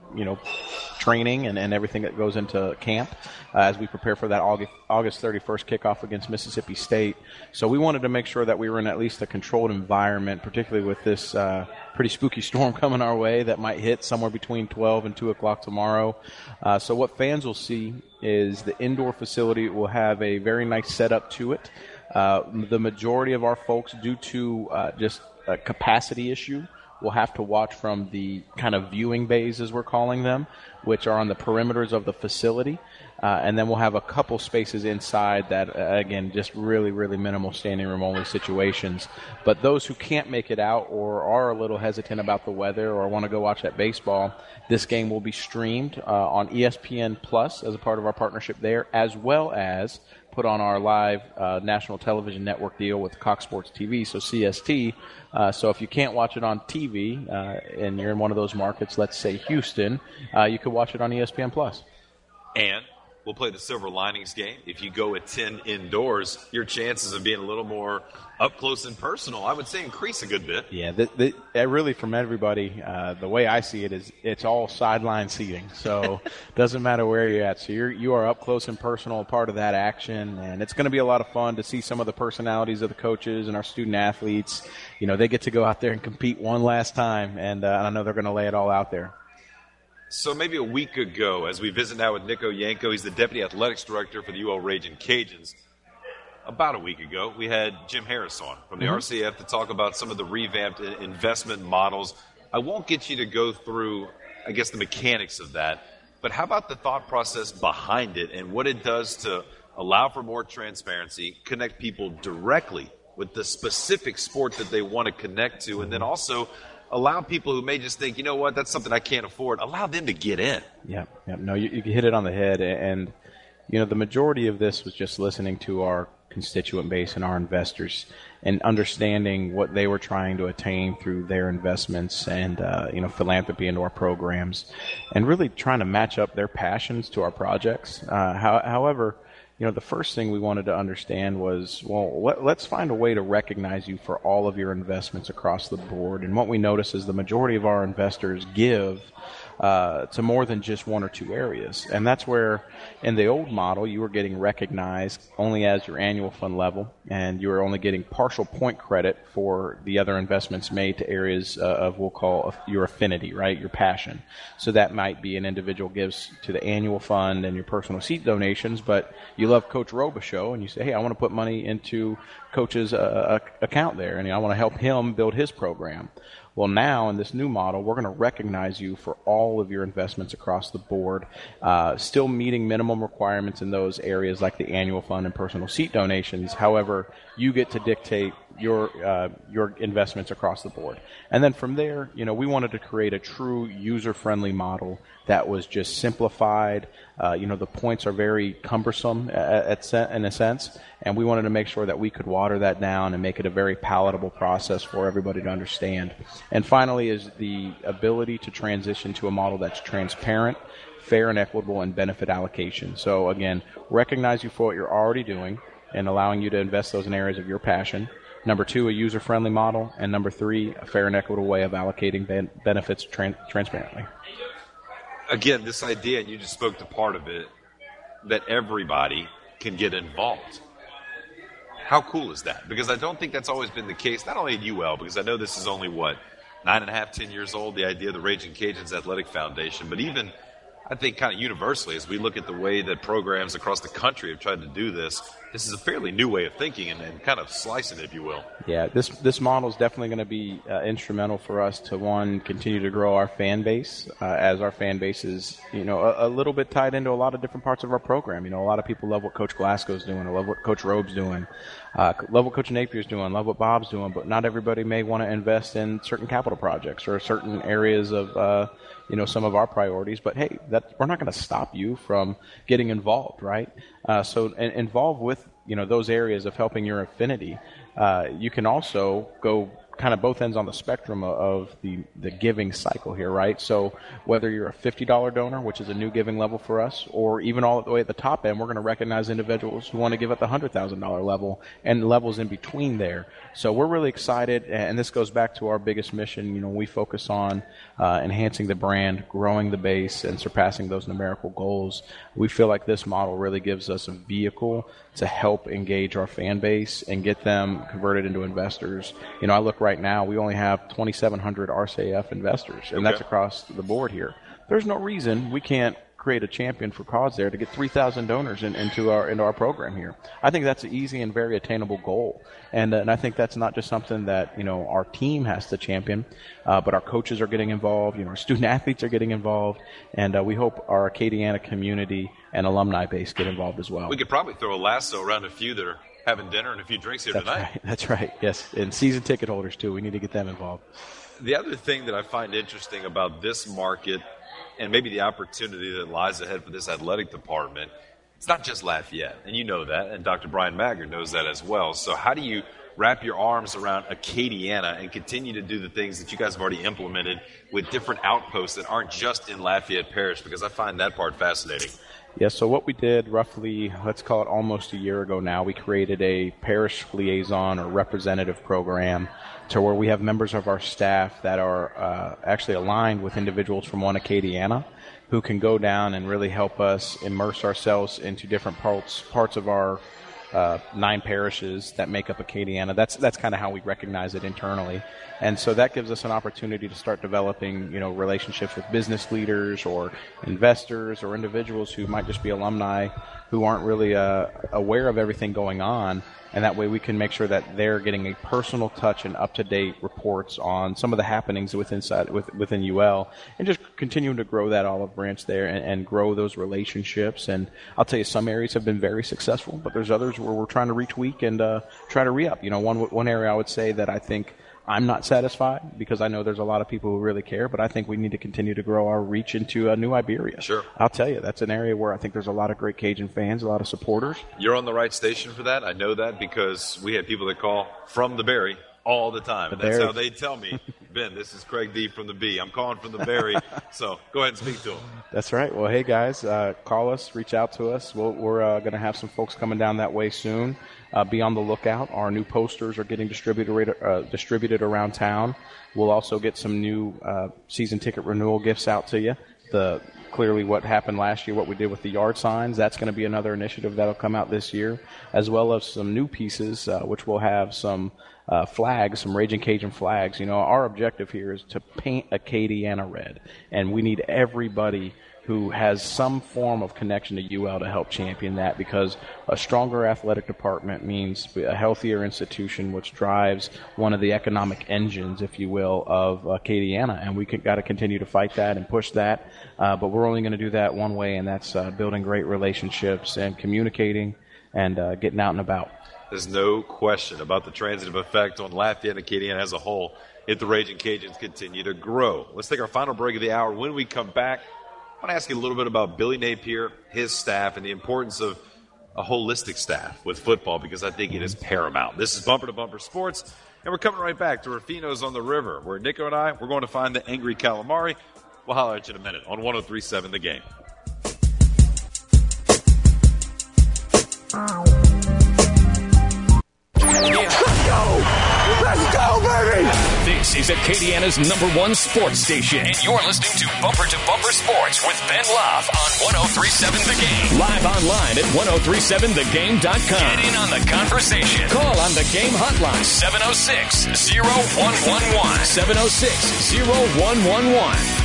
training and everything that goes into camp as we prepare for that August 31st kickoff against Mississippi State. So we wanted to make sure that we were in at least a controlled environment, particularly with this pretty spooky storm coming our way that might hit somewhere between 12 and 2 o'clock tomorrow. So what fans will see is the indoor facility will have a very nice setup to it. The majority of our folks, due to just a capacity issue, will have to watch from the kind of viewing bays, as we're calling them, which are on the perimeters of the facility. And then we'll have a couple spaces inside that, again, just really, really minimal standing room only situations. But those who can't make it out or are a little hesitant about the weather or want to go watch that baseball, this game will be streamed on ESPN Plus as a part of our partnership there, as well as put on our live national television network deal with Cox Sports TV, so CST. So if you can't watch it on TV and you're in one of those markets, let's say Houston, you could watch it on ESPN Plus. And we'll play the Silver Linings game. If you go attend indoors, your chances of being a little more up close and personal, I would say, increase a good bit. Yeah, really from everybody, the way I see it is it's all sideline seating. So it doesn't matter where you're at. So you are up close and personal, part of that action. And it's going to be a lot of fun to see some of the personalities of the coaches and our student athletes. They get to go out there and compete one last time. And I know they're going to lay it all out there. So maybe a week ago, as we visit now with Nico Yanko, he's the Deputy Athletics Director for the UL Ragin' Cajuns. About a week ago, we had Jim Harris on from the RCF to talk about some of the revamped investment models. I won't get you to go through, I guess, the mechanics of that, but how about the thought process behind it and what it does to allow for more transparency, connect people directly with the specific sport that they want to connect to, and then also allow people who may just think, that's something I can't afford, allow them to get in. Yeah. No, you hit it on the head. And, the majority of this was just listening to our constituent base and our investors and understanding what they were trying to attain through their investments and, philanthropy into our programs and really trying to match up their passions to our projects. However, the first thing we wanted to understand was, let's find a way to recognize you for all of your investments across the board. And what we notice is the majority of our investors give to more than just one or two areas. And that's where, in the old model, you were getting recognized only as your annual fund level, and you were only getting partial point credit for the other investments made to areas of, we'll call your affinity, right, your passion. So that might be an individual gives to the annual fund and your personal seat donations, but you love Coach Robichaux, and you say, hey, I want to put money into Coach's account there, and I want to help him build his program. Well, now in this new model, we're going to recognize you for all of your investments across the board, still meeting minimum requirements in those areas like the annual fund and personal seat donations. However, you get to dictate your investments across the board. And then from there, we wanted to create a true user-friendly model that was just simplified. The points are very cumbersome in a sense, and we wanted to make sure that we could water that down and make it a very palatable process for everybody to understand. And finally is the ability to transition to a model that's transparent, fair and equitable, and benefit allocation. So again, recognize you for what you're already doing and allowing you to invest those in areas of your passion. Number 2, a user-friendly model. And number 3, a fair and equitable way of allocating benefits transparently. Again, this idea, and you just spoke to part of it, that everybody can get involved. How cool is that? Because I don't think that's always been the case, not only at UL, because I know this is only, 9.5, 10 years old, the idea of the Raging Cajuns Athletic Foundation, but even, I think, kind of universally, as we look at the way that programs across the country have tried to do this is a fairly new way of thinking and kind of slicing it, if you will. Yeah, this model is definitely going to be instrumental for us to, one, continue to grow our fan base, as our fan base is, a little bit tied into a lot of different parts of our program. A lot of people love what Coach Glasgow's doing, or love what Coach Robe's doing, love what Coach Napier's doing, love what Bob's doing, but not everybody may want to invest in certain capital projects or certain areas of some of our priorities. But hey, we're not going to stop you from getting involved, right? So involved with those areas of helping your affinity. You can also go kind of both ends on the spectrum of the giving cycle here, right? So whether you're a $50 donor, which is a new giving level for us, or even all the way at the top end, we're going to recognize individuals who want to give at the $100,000 level and levels in between there. So we're really excited, and this goes back to our biggest mission. We focus on enhancing the brand, growing the base, and surpassing those numerical goals. We feel like this model really gives us a vehicle to help engage our fan base and get them converted into investors. I look right now, we only have 2,700 RCAF investors, and that's across the board here. There's no reason we can't create a champion for cause there to get 3,000 donors into our program here. I think that's an easy and very attainable goal, and I think that's not just something that our team has to champion, but our coaches are getting involved. Our student athletes are getting involved, and we hope our Acadiana community and alumni base get involved as well. We could probably throw a lasso around a few that are having dinner and a few drinks here tonight. Right. That's right. Yes, and season ticket holders too. We need to get them involved. The other thing that I find interesting about this market, and maybe the opportunity that lies ahead for this athletic department, it's not just Lafayette, and you know that, and Dr. Brian Maggard knows that as well. So how do you wrap your arms around Acadiana and continue to do the things that you guys have already implemented with different outposts that aren't just in Lafayette Parish? Because I find that part fascinating. Yeah, so what we did roughly, let's call it almost a year ago now, we created a parish liaison or representative program to where we have members of our staff that are actually aligned with individuals from One Acadiana who can go down and really help us immerse ourselves into different parts of our 9 parishes that make up Acadiana. That's kind of how we recognize it internally. And so that gives us an opportunity to start developing, relationships with business leaders or investors or individuals who might just be alumni who aren't really aware of everything going on. And that way we can make sure that they're getting a personal touch and up-to-date reports on some of the happenings within UL, and just continuing to grow that olive branch there and grow those relationships. And I'll tell you, some areas have been very successful, but there's others where we're trying to retweak and try to re-up. One area I would say that I think I'm not satisfied, because I know there's a lot of people who really care, but I think we need to continue to grow our reach into New Iberia. Sure. I'll tell you, that's an area where I think there's a lot of great Cajun fans, a lot of supporters. You're on the right station for that. I know that because we had people that call from the Berry all the time. And that's Barry. how they tell me, Ben, this is Craig D from the B. I'm calling from the Barry. So go ahead and speak to him. That's right. Well, hey, guys, call us, reach out to us. We're going to have some folks coming down that way soon. Be on the lookout. Our new posters are getting distributed around town. We'll also get some new season ticket renewal gifts out to you. Clearly what happened last year, what we did with the yard signs, that's going to be another initiative that'll come out this year, as well as some new pieces, which will have some flags, some Raging Cajun flags. You know, our objective here is to paint Acadiana red, and we need everybody who has some form of connection to UL to help champion that, because a stronger athletic department means a healthier institution, which drives one of the economic engines, if you will, of Acadiana. And we got to continue to fight that and push that. But we're only going to do that one way, and that's building great relationships and communicating and getting out and about. There's no question about the transitive effect on Lafayette and Acadiana as a whole if the Raging Cajuns continue to grow. Let's take our final break of the hour. When we come back, I want to ask you a little bit about Billy Napier, his staff, and the importance of a holistic staff with football, because I think it is paramount. This is Bumper to Bumper Sports, and we're coming right back to Rufino's on the River, where Nico and I, we're going to find the angry calamari. We'll holler at you in a minute on 103.7 The Game. Let's go, baby! This is Acadiana's #1 sports station, and you're listening to Bumper to Bumper Sports with Ben Love on 103.7 The Game. Live online at 103.7thegame.com. Get in on the conversation. Call on the Game hotline, 706-0111. 706-0111.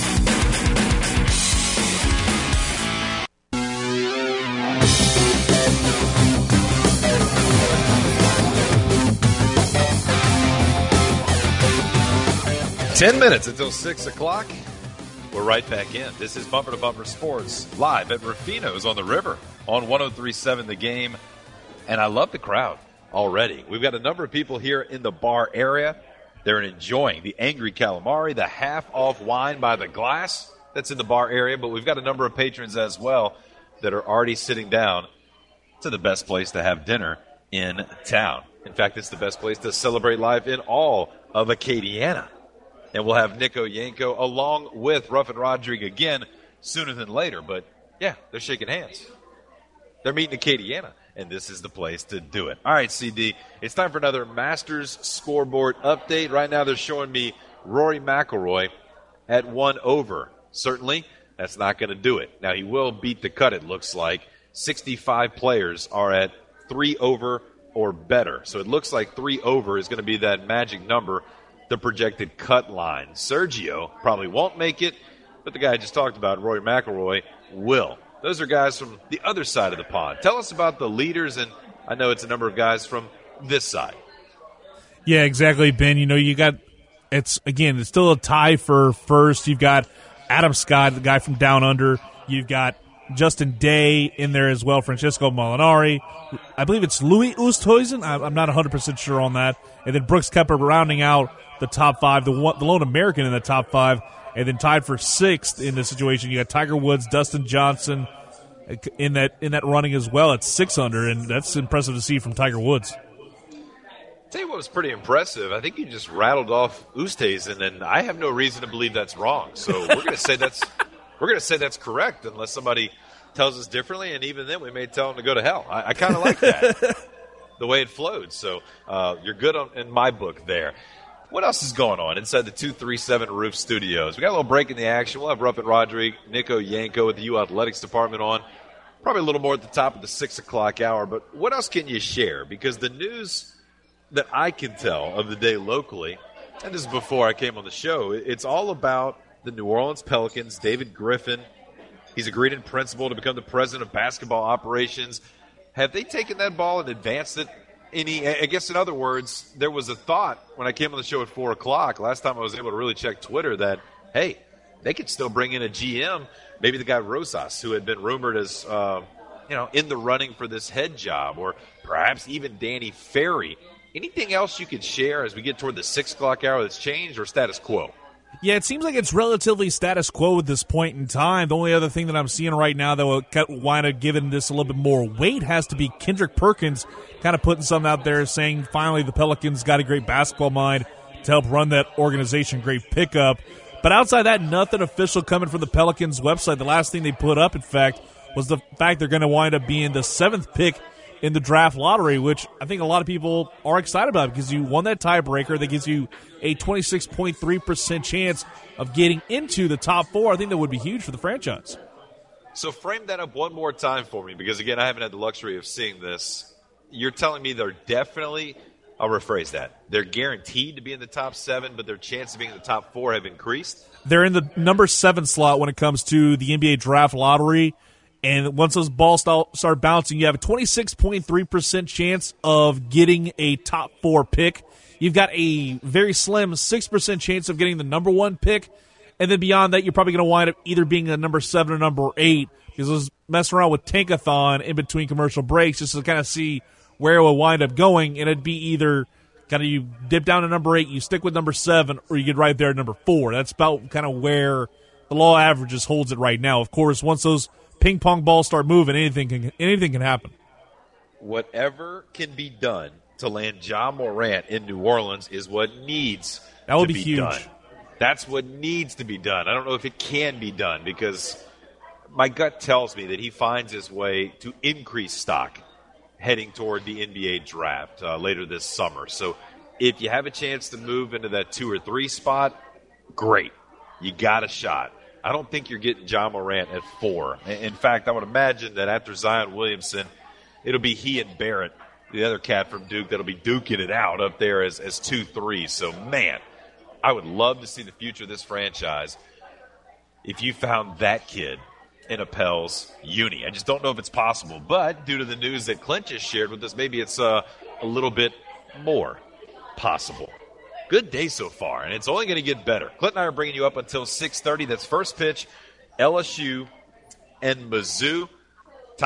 10 minutes until 6 o'clock. We're right back in. This is Bumper to Bumper Sports, live at Rufino's on the River on 103.7 The Game. And I love the crowd already. We've got a number of people here in the bar area. They're enjoying the Angry Calamari, the half-off wine by the glass that's in the bar area. But we've got a number of patrons as well that are already sitting down to the best place to have dinner in town. In fact, it's the best place to celebrate life in all of Acadiana. And we'll have Nico Yanko along with Ruffin Rodrigue again sooner than later. But, yeah, they're shaking hands. They're meeting Acadiana, and this is the place to do it. All right, CD, it's time for another Masters scoreboard update. Right now they're showing me Rory McIlroy at 1 over. Certainly, that's not going to do it. Now, he will beat the cut, it looks like. 65 players are at 3 over or better. So it looks like 3 over is going to be that magic number, the projected cut line. Sergio probably won't make it, but the guy I just talked about, Rory McIlroy, will. Those are guys from the other side of the pond. Tell us about the leaders, and I know it's a number of guys from this side. Yeah, exactly, Ben. You know, it's still a tie for first. You've got Adam Scott, the guy from Down Under. You've got Justin Day in there as well, Francesco Molinari. I believe it's Louis Oosthuizen. I'm not 100% sure on that. And then Brooks Koepka rounding out the top 5, the lone American in the top 5, and then tied for 6th in this situation. You got Tiger Woods, Dustin Johnson in that running as well at 6 under, and that's impressive to see from Tiger Woods. Tell you what was pretty impressive. I think you just rattled off Oosthuizen, and I have no reason to believe that's wrong. So we're going to say that's correct, unless somebody tells us differently, and even then we may tell them to go to hell. I kind of like that, the way it flowed. So you're good in my book there. What else is going on inside the 237 Roof Studios? We got a little break in the action. We'll have Ruffin Rodrigue, Nico Yanko with the U Athletics Department on. Probably a little more at the top of the 6 o'clock hour. But what else can you share? Because the news that I can tell of the day locally, and this is before I came on the show, it's all about the New Orleans Pelicans, David Griffin. He's agreed in principle to become the president of basketball operations. Have they taken that ball and advanced it? I guess, in other words, there was a thought when I came on the show at 4 o'clock, last time I was able to really check Twitter, that, hey, they could still bring in a GM, maybe the guy Rosas, who had been rumored as, in the running for this head job, or perhaps even Danny Ferry. Anything else you could share as we get toward the 6 o'clock hour that's changed, or status quo? Yeah, it seems like it's relatively status quo at this point in time. The only other thing that I'm seeing right now that will wind up giving this a little bit more weight has to be Kendrick Perkins kind of putting something out there saying finally the Pelicans got a great basketball mind to help run that organization, great pickup. But outside of that, nothing official coming from the Pelicans website. The last thing they put up, in fact, was the fact they're going to wind up being the 7th pick in the draft lottery, which I think a lot of people are excited about because you won that tiebreaker that gives you a 26.3% chance of getting into the top 4. I think that would be huge for the franchise. So frame that up one more time for me because, again, I haven't had the luxury of seeing this. You're telling me they're definitely – I'll rephrase that. They're guaranteed to be in the top 7, but their chance of being in the top 4 have increased? They're in the number 7 slot when it comes to the NBA draft lottery. And once those balls start bouncing, you have a 26.3% chance of getting a top 4 pick. You've got a very slim 6% chance of getting the number 1 pick. And then beyond that, you're probably going to wind up either being a number 7 or number 8 because I was messing around with Tankathon in between commercial breaks just to kind of see where it will wind up going. And it'd be either kind of you dip down to number 8, you stick with number 7, or you get right there at number 4. That's about kind of where the law averages holds it right now. Of course, once those ping pong balls start moving, anything can happen. Whatever can be done to land Ja Morant in New Orleans is what needs that would to be be huge. done. That's what needs to be done. I don't know if it can be done because my gut tells me that he finds his way to increase stock heading toward the NBA draft later this summer. So if you have a chance to move into that 2 or 3 spot, great. You got a shot. I don't think you're getting Ja Morant at 4. In fact, I would imagine that after Zion Williamson, it'll be he and Barrett, the other cat from Duke, that'll be duking it out up there as 2-3. So, man, I would love to see the future of this franchise if you found that kid in a Pels uni. I just don't know if it's possible. But due to the news that Clint just shared with us, maybe it's a little bit more possible. Good day so far, and it's only going to get better. Clint and I are bringing you up until 6:30. That's first pitch, LSU and Mizzou. The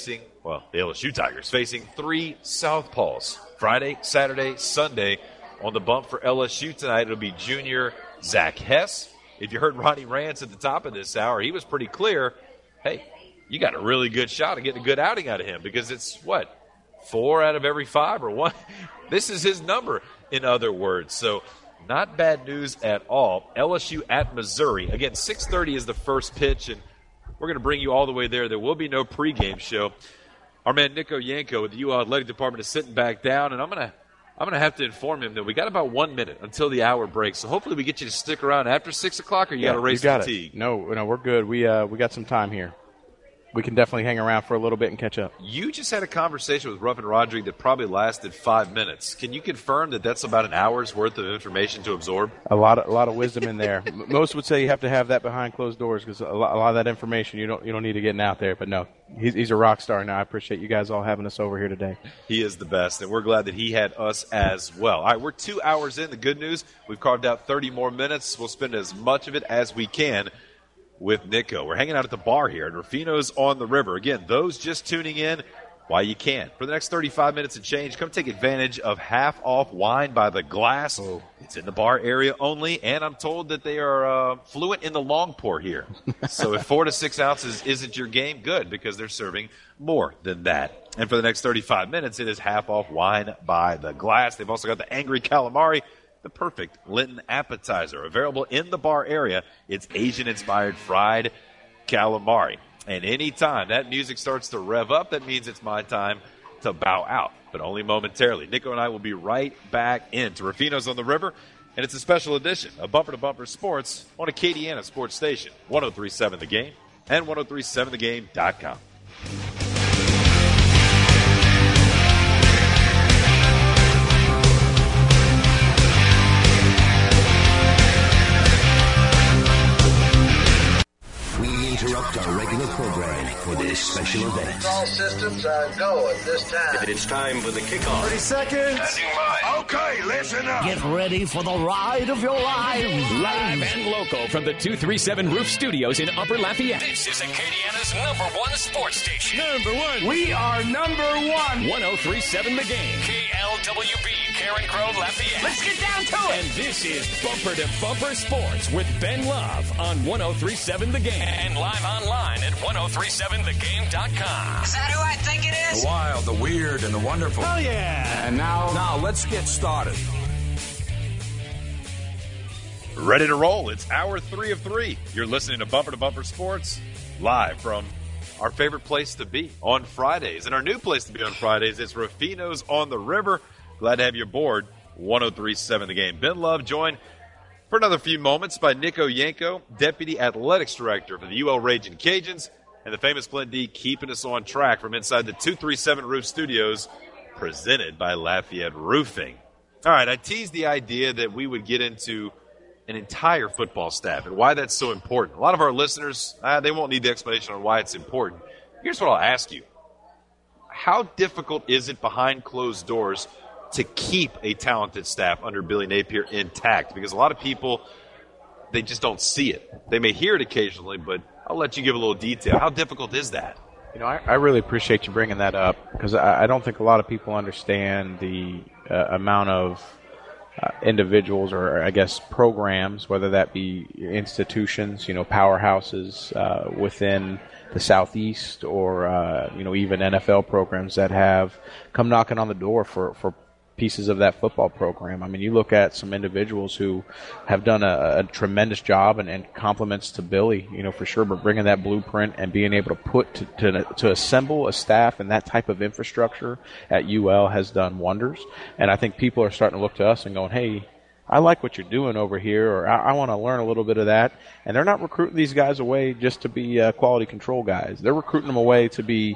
LSU Tigers facing 3 Southpaws. Friday, Saturday, Sunday. On the bump for LSU tonight, it'll be junior Zach Hess. If you heard Ronnie Rance at the top of this hour, he was pretty clear. Hey, you got a really good shot of getting a good outing out of him because it's, 4 out of every 5 or 1? This is his number, in other words. So not bad news at all. LSU at Missouri. Again, 6:30 is the first pitch, and we're going to bring you all the way there. There will be no pregame show. Our man Nico Yanko with the UL Athletic Department is sitting back down, and I'm going to have to inform him that we got about 1 minute until the hour breaks. So hopefully we get you to stick around after 6 o'clock, or you got to race fatigue. No, we're good. We got some time here. We can definitely hang around for a little bit and catch up. You just had a conversation with Ruffin Rodrigue that probably lasted 5 minutes. Can you confirm that that's about an hour's worth of information to absorb? A lot of wisdom in there. Most would say you have to have that behind closed doors because a lot of that information you don't need to get out there. But no, he's a rock star. Now I appreciate you guys all having us over here today. He is the best, and we're glad that he had us as well. All right, we're 2 hours in. The good news, we've carved out 30 more minutes. We'll spend as much of it as we can with Nico. We're hanging out at the bar here at Rufino's on the River. Again, those just tuning in, why you can. For the next 35 minutes and change, come take advantage of half-off wine by the glass. Oh. It's in the bar area only, and I'm told that they are fluent in the long pour here. So if 4 to 6 ounces isn't your game, good, because they're serving more than that. And for the next 35 minutes, it is half-off wine by the glass. They've also got the Angry Calamari, the perfect Linton appetizer. Available in the bar area, it's Asian-inspired fried calamari. And anytime that music starts to rev up, that means it's my time to bow out, but only momentarily. Nico and I will be right back into Rufino's on the River, and it's a special edition of Bumper to Bumper Sports on Acadiana Sports Station, 103.7 The Game and 103.7thegame.com. Interrupt our regular programming for this special event. All systems are go at this time. It's time for the kickoff. 30 seconds. Okay, listen up. Get ready for the ride of your lives. Live and local from the 237 Roof Studios in Upper Lafayette. This is Acadiana's #1 sports station. Number 1. We are number 1. 103.7 The Game. KLWB, Karen Crow Lafayette. Let's get down to it. And this is Bumper to Bumper Sports with Ben Love on 103.7 The Game and live online at 1037thegame.com. Is that who I think it is? The wild, the weird, and the wonderful. Oh, yeah. And now let's get started. Ready to roll. It's hour 3 of 3. You're listening to Bumper Sports live from our favorite place to be on Fridays. And our new place to be on Fridays is Rufino's on the River. Glad to have you aboard 103.7 The Game. Ben Love joined for another few moments by Nico Yanko, Deputy Athletics Director for the UL Ragin' Cajuns, and the famous Glenn D keeping us on track from inside the 237 Roof Studios, presented by Lafayette Roofing. All right, I teased the idea that we would get into an entire football staff and why that's so important. A lot of our listeners, they won't need the explanation on why it's important. Here's what I'll ask you. How difficult is it behind closed doors to keep a talented staff under Billy Napier intact? Because a lot of people, they just don't see it. They may hear it occasionally, but I'll let you give a little detail. How difficult is that? You know, I really appreciate you bringing that up because I don't think a lot of people understand the amount of individuals or, I guess, programs, whether that be institutions, powerhouses within the Southeast or, even NFL programs that have come knocking on the door for pieces of that football program. I mean, you look at some individuals who have done a tremendous job and compliments to Billy, for sure, but bringing that blueprint and being able to put to assemble a staff and that type of infrastructure at UL has done wonders. And I think people are starting to look to us and going, hey, I like what you're doing over here, or I want to learn a little bit of that. And they're not recruiting these guys away just to be quality control guys. They're recruiting them away to be,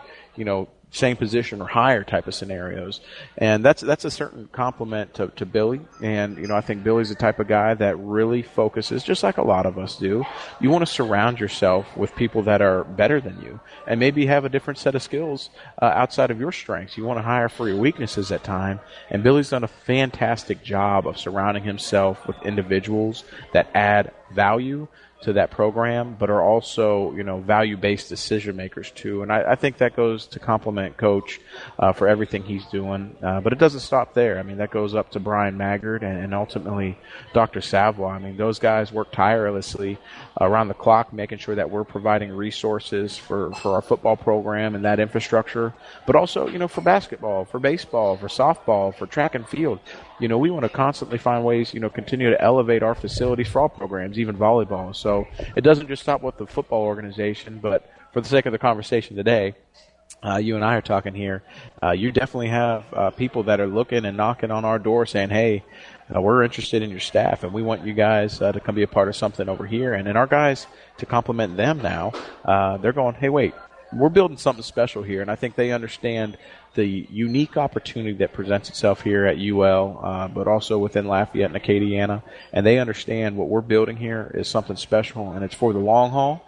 same position or higher type of scenarios. And that's a certain compliment to Billy. And, I think Billy's the type of guy that really focuses, just like a lot of us do. You want to surround yourself with people that are better than you and maybe have a different set of skills outside of your strengths. You want to hire for your weaknesses at time. And Billy's done a fantastic job of surrounding himself with individuals that add value to that program, but are also, value-based decision makers too. And I think that goes to compliment Coach for everything he's doing. But it doesn't stop there. I mean, that goes up to Brian Maggard and ultimately Dr. Savoie. I mean, those guys work tirelessly around the clock, making sure that we're providing resources for our football program and that infrastructure, but also, for basketball, for baseball, for softball, for track and field. We want to constantly find ways, continue to elevate our facilities for all programs, even volleyball. So it doesn't just stop with the football organization, but for the sake of the conversation today, you and I are talking here, you definitely have people that are looking and knocking on our door saying, hey, we're interested in your staff, and we want you guys to come be a part of something over here. And then our guys, to compliment them now, they're going, hey, wait, we're building something special here. And I think they understand the unique opportunity that presents itself here at UL, but also within Lafayette and Acadiana. And they understand what we're building here is something special, and it's for the long haul.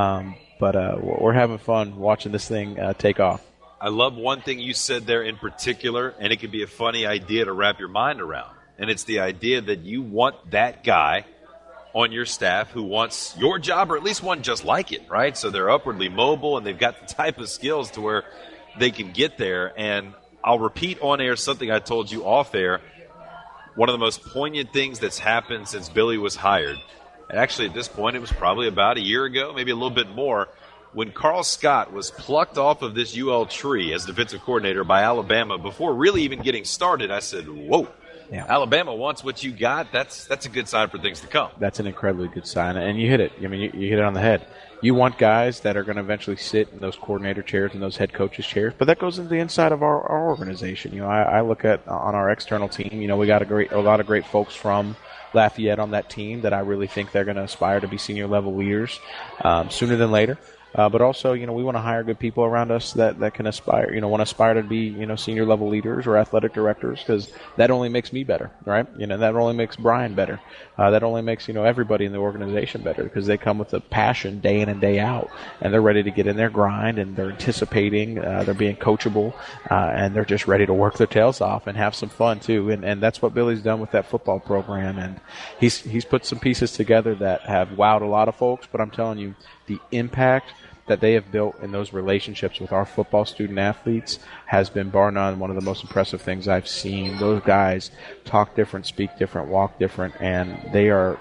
But we're having fun watching this thing take off. I love one thing you said there in particular, and it could be a funny idea to wrap your mind around. And it's the idea that you want that guy on your staff who wants your job, or at least one just like it, right? So they're upwardly mobile, and they've got the type of skills to where they can get there. And I'll repeat on air something I told you off air. One of the most poignant things that's happened since Billy was hired, and actually at this point it was probably about a year ago, maybe a little bit more, when Carl Scott was plucked off of this UL tree as defensive coordinator by Alabama before really even getting started. I said, whoa. Yeah. Alabama wants what you got. That's a good sign for things to come. That's an incredibly good sign, and you hit it. I mean, you hit it on the head. You want guys that are going to eventually sit in those coordinator chairs and those head coaches chairs, but that goes into the inside of our organization. I look at on our external team. We got a lot of great folks from Lafayette on that team that I really think they're going to aspire to be senior level leaders sooner than later. But also, we want to hire good people around us that can aspire, want to aspire to be, senior level leaders or athletic directors, because that only makes me better, right? That only makes Brian better. That only makes, everybody in the organization better, because they come with a passion day in and day out, and they're ready to get in their grind, and they're anticipating, they're being coachable, and they're just ready to work their tails off and have some fun too. And that's what Billy's done with that football program, and he's put some pieces together that have wowed a lot of folks, but I'm telling you, the impact that they have built in those relationships with our football student athletes has been bar none one of the most impressive things I've seen. Those guys talk different, speak different, walk different, and they are,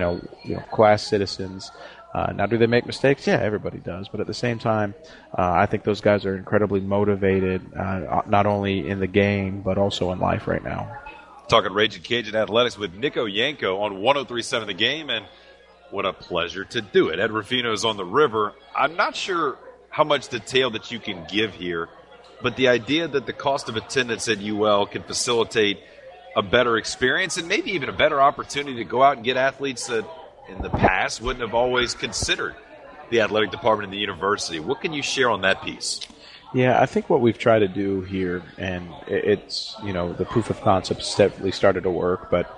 class citizens. Now, do they make mistakes? Yeah, everybody does. But at the same time, I think those guys are incredibly motivated, not only in the game, but also in life right now. Talking Raging Cajun Athletics with Nico Yanko on 103.7 The Game, and what a pleasure to do it. Ed Rufino's on the river. I'm not sure how much detail that you can give here, but the idea that the cost of attendance at UL can facilitate a better experience and maybe even a better opportunity to go out and get athletes that in the past wouldn't have always considered the athletic department in the university. What can you share on that piece? Yeah, I think what we've tried to do here, and it's, the proof of concept has definitely started to work, but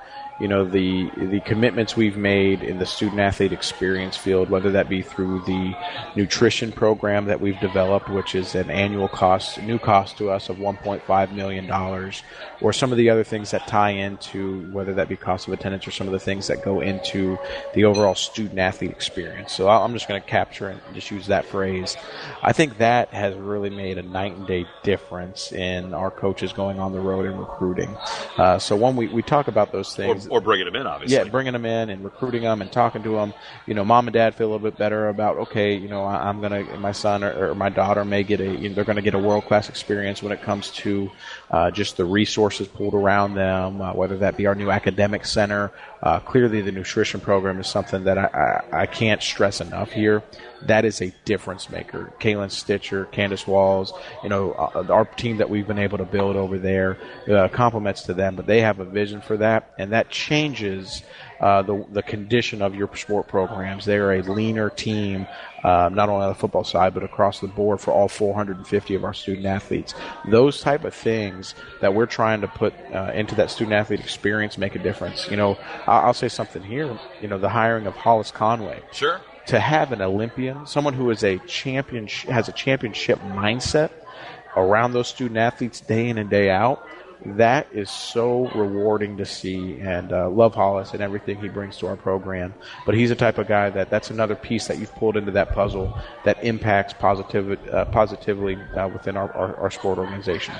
the commitments we've made in the student-athlete experience field, whether that be through the nutrition program that we've developed, which is an annual new cost to us of $1.5 million, or some of the other things that tie into, whether that be cost of attendance or some of the things that go into the overall student-athlete experience. So I'm just going to capture and just use that phrase. I think that has really made a night-and-day difference in our coaches going on the road and recruiting. So when we talk about those things, or bringing them in, obviously. Yeah, bringing them in and recruiting them and talking to them. Mom and dad feel a little bit better about, okay, I'm going to, my son or my daughter may get they're going to get a world-class experience when it comes to just the resources pulled around them, whether that be our new academic center. Clearly the nutrition program is something that I can't stress enough here. That is a difference maker. Kaylin Stitcher, Candace Walls, our team that we've been able to build over there, compliments to them, but they have a vision for that, and that changes the condition of your sport programs. They're a leaner team, not only on the football side, but across the board for all 450 of our student athletes. Those type of things that we're trying to put into that student athlete experience make a difference. I'll say something here. The hiring of Hollis Conway. Sure. To have an Olympian, someone who is has a championship mindset around those student athletes day in and day out, that is so rewarding to see, and love Hollis and everything he brings to our program. But he's the type of guy that's another piece that you've pulled into that puzzle that impacts positively within our sport organizations.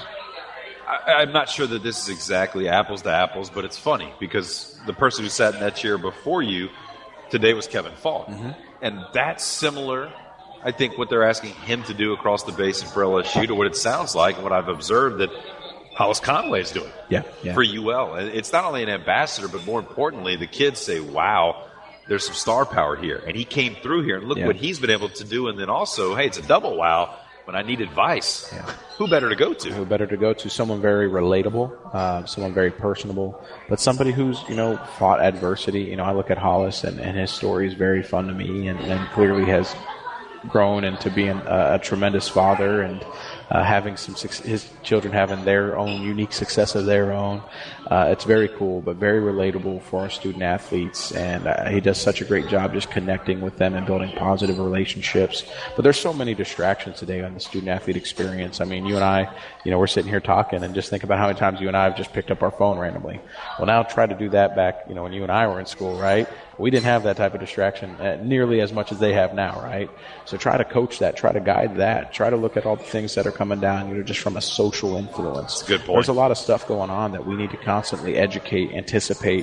I'm not sure that this is exactly apples to apples, but it's funny because the person who sat in that chair before you today was Kevin Falk. Mm-hmm. And that's similar, I think, what they're asking him to do across the basin for LSU to what it sounds like and what I've observed that Hollis Conway is doing for UL. It's not only an ambassador, but more importantly, the kids say, wow, there's some star power here. And he came through here, and look what he's been able to do. And then also, hey, it's a double wow. When I need advice, who better to go to? Who better to go to? Someone very relatable, someone very personable, but somebody who's, fought adversity. I look at Hollis, and his story is very fun to me, and clearly has grown into being a tremendous father and having his children having their own unique success of their own. It's very cool, but very relatable for our student athletes, and he does such a great job just connecting with them and building positive relationships. But there's so many distractions today on the student athlete experience. I mean, you and I, we're sitting here talking, and just think about how many times you and I have just picked up our phone randomly. Well, now try to do that back, when you and I were in school, right? We didn't have that type of distraction nearly as much as they have now, right? So try to coach that, try to guide that, try to look at all the things that are coming down, just from a social influence. That's a good point. There's a lot of stuff going on that we need to constantly educate, anticipate.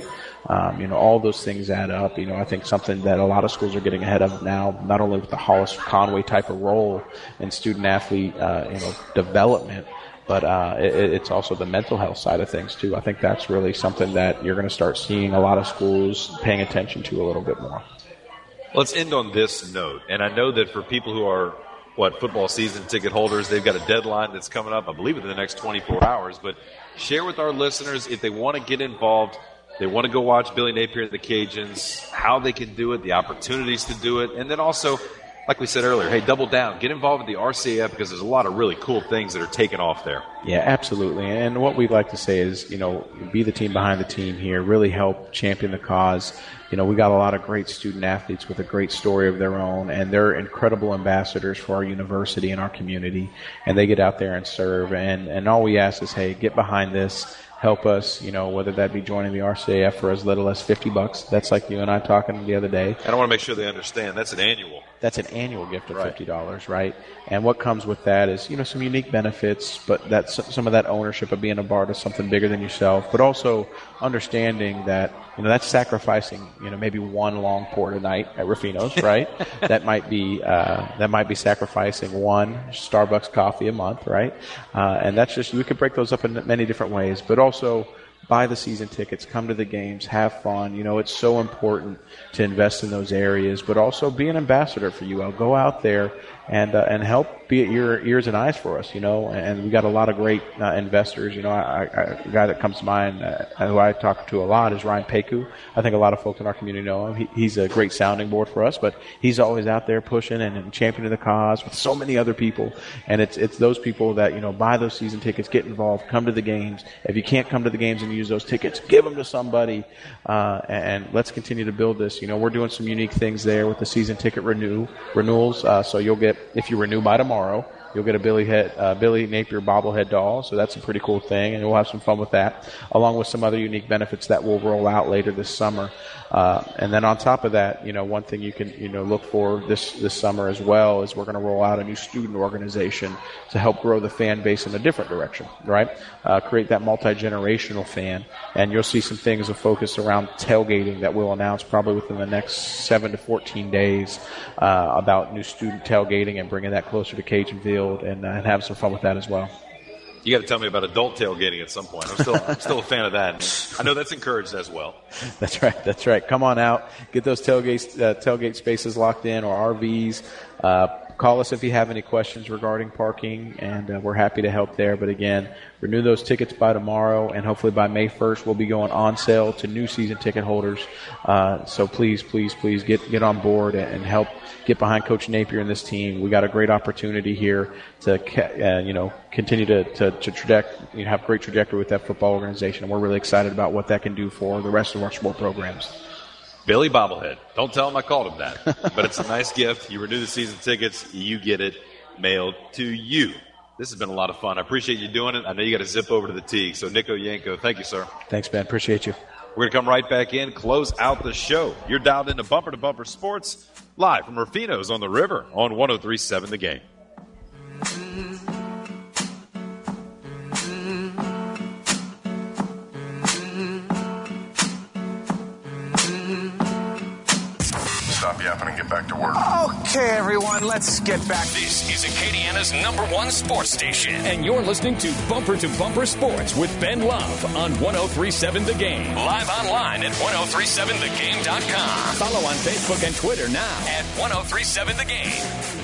All those things add up. I think something that a lot of schools are getting ahead of now, not only with the Hollis Conway type of role in student athlete, development, but it's also the mental health side of things too. I think that's really something that you're going to start seeing a lot of schools paying attention to a little bit more. Let's end on this note. And I know that for people who are, football season ticket holders, they've got a deadline that's coming up, I believe, in the next 24 hours. But share with our listeners, if they want to get involved, they want to go watch Billy Napier and the Cajuns, how they can do it, the opportunities to do it, and then also, like we said earlier, hey, double down. Get involved with the RCAF because there's a lot of really cool things that are taking off there. Yeah, absolutely. And what we'd like to say is, be the team behind the team here, really help champion the cause. We got a lot of great student athletes with a great story of their own, and they're incredible ambassadors for our university and our community, and they get out there and serve. And all we ask is, hey, get behind this. Help us, whether that be joining the RCAF for as little as $50. That's like you and I talking the other day. And I want to make sure they understand that's an annual. that's an annual gift of $50, right? And what comes with that is, some unique benefits, but that's some of that ownership of being a part of something bigger than yourself, but also understanding that, that's sacrificing, maybe one long pour a night at Ruffino's, right? that might be sacrificing one Starbucks coffee a month, right? And that's just, you could break those up in many different ways, but also buy the season tickets, come to the games, have fun. It's so important to invest in those areas, but also be an ambassador for UL. Go out there and help be at your ears and eyes for us, and we got a lot of great investors. A guy that comes to mind who I talk to a lot is Ryan Peku. I think a lot of folks in our community know him. He's a great sounding board for us, but he's always out there pushing and championing the cause with so many other people. And it's those people that, buy those season tickets, get involved, come to the games. If you can't come to the games and use those tickets, give them to somebody, and let's continue to build this. We're doing some unique things there with the season ticket renewals. So you'll get, if you renew by tomorrow, you'll get a Billy Napier bobblehead doll. So that's a pretty cool thing, and we'll have some fun with that, along with some other unique benefits that we'll roll out later this summer. And then on top of that, one thing you can, look for this summer as well is we're going to roll out a new student organization to help grow the fan base in a different direction, right? Create that multi-generational fan. And you'll see some things of focus around tailgating that we'll announce probably within the next 7 to 14 days about new student tailgating and bringing that closer to Cajun Field and have some fun with that as well. You got to tell me about adult tailgating at some point. I'm still a fan of that. I know that's encouraged as well. That's right. Come on out. Get those tailgate spaces locked in, or RVs. Call us if you have any questions regarding parking, and we're happy to help there. But again, renew those tickets by tomorrow, and hopefully by May 1st we'll be going on sale to new season ticket holders. So please get on board and help get behind Coach Napier and this team. We got a great opportunity here to continue to have great trajectory with that football organization, and we're really excited about what that can do for the rest of our sport programs. Billy Bobblehead. Don't tell him I called him that. But it's a nice gift. You renew the season tickets, you get it mailed to you. This has been a lot of fun. I appreciate you doing it. I know you got to zip over to the tee. So, Nico Yanko, thank you, sir. Thanks, Ben. Appreciate you. We're going to come right back in, close out the show. You're dialed into Bumper to Bumper Sports, live from Rufino's on the River on 103.7 The Game. Stop yapping and get back to work. Okay, everyone, let's get back. This is Acadiana's #1 sports station. And you're listening to Bumper Sports with Ben Love on 103.7 The Game. Live online at 1037thegame.com. Follow on Facebook and Twitter now at 1037 The Game.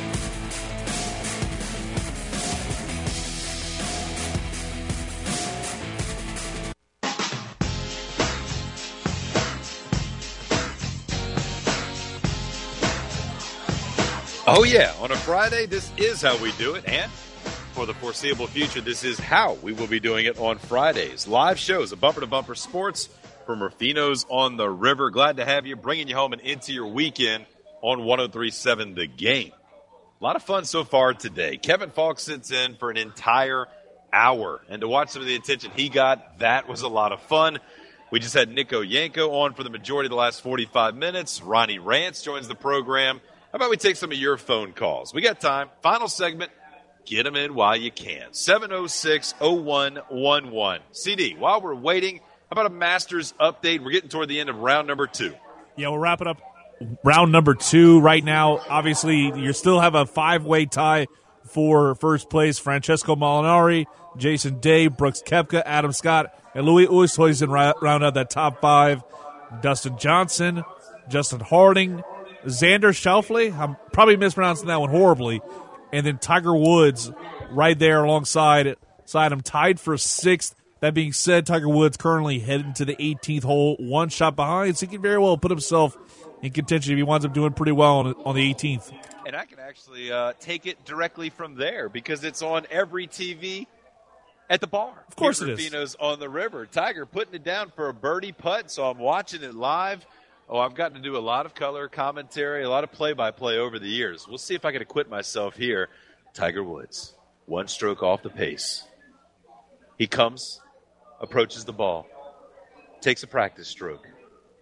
Oh, yeah. On a Friday, this is how we do it. And for the foreseeable future, this is how we will be doing it on Fridays. Live shows of Bumper to Bumper Sports from Rufino's on the River. Glad to have you, bringing you home and into your weekend on 103.7 The Game. A lot of fun so far today. Kevin Falk sits in for an entire hour. And to watch some of the attention he got, that was a lot of fun. We just had Nico Yanko on for the majority of the last 45 minutes. Ronnie Rance joins the program. How about we take some of your phone calls? We got time. Final segment. Get them in while you can. 706-0111. CD, while we're waiting, how about a Masters update? We're getting toward the end of round number 2. Yeah, we're wrapping up round number 2 right now. Obviously, you still have a 5-way tie for first place. Francesco Molinari, Jason Day, Brooks Koepka, Adam Scott, and Louis Oosthuizen round out that top 5. Dustin Johnson, Justin Harding, Xander Schauffele, I'm probably mispronouncing that one horribly, and then Tiger Woods right there alongside him, tied for 6th. That being said, Tiger Woods currently heading to the 18th hole, 1 shot behind, so he can very well put himself in contention if he winds up doing pretty well on the 18th. And I can actually take it directly from there because it's on every TV at the bar. Of course it is. Rufino's on the River. Tiger putting it down for a birdie putt, so I'm watching it live. Oh, I've gotten to do a lot of color commentary, a lot of play-by-play over the years. We'll see if I can acquit myself here. Tiger Woods, 1 stroke off the pace. He comes, approaches the ball, takes a practice stroke,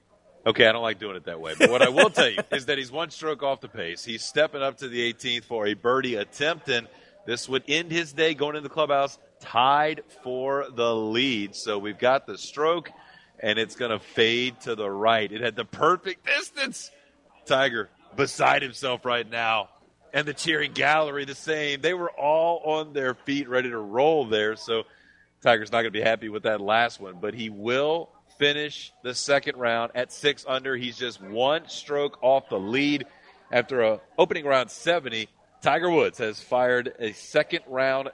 Okay, I don't like doing it that way. But what I will tell you is that he's one stroke off the pace. He's stepping up to the 18th for a birdie attempt, and this would end his day going into the clubhouse tied for the lead. So we've got the stroke, and it's going to fade to the right. It had the perfect distance. Tiger beside himself right now, and the cheering gallery the same. They were all on their feet ready to roll there, so Tiger's not going to be happy with that last one, but he will finish the second round at 6 under. He's just one stroke off the lead. After a opening round 70, Tiger Woods has fired a second round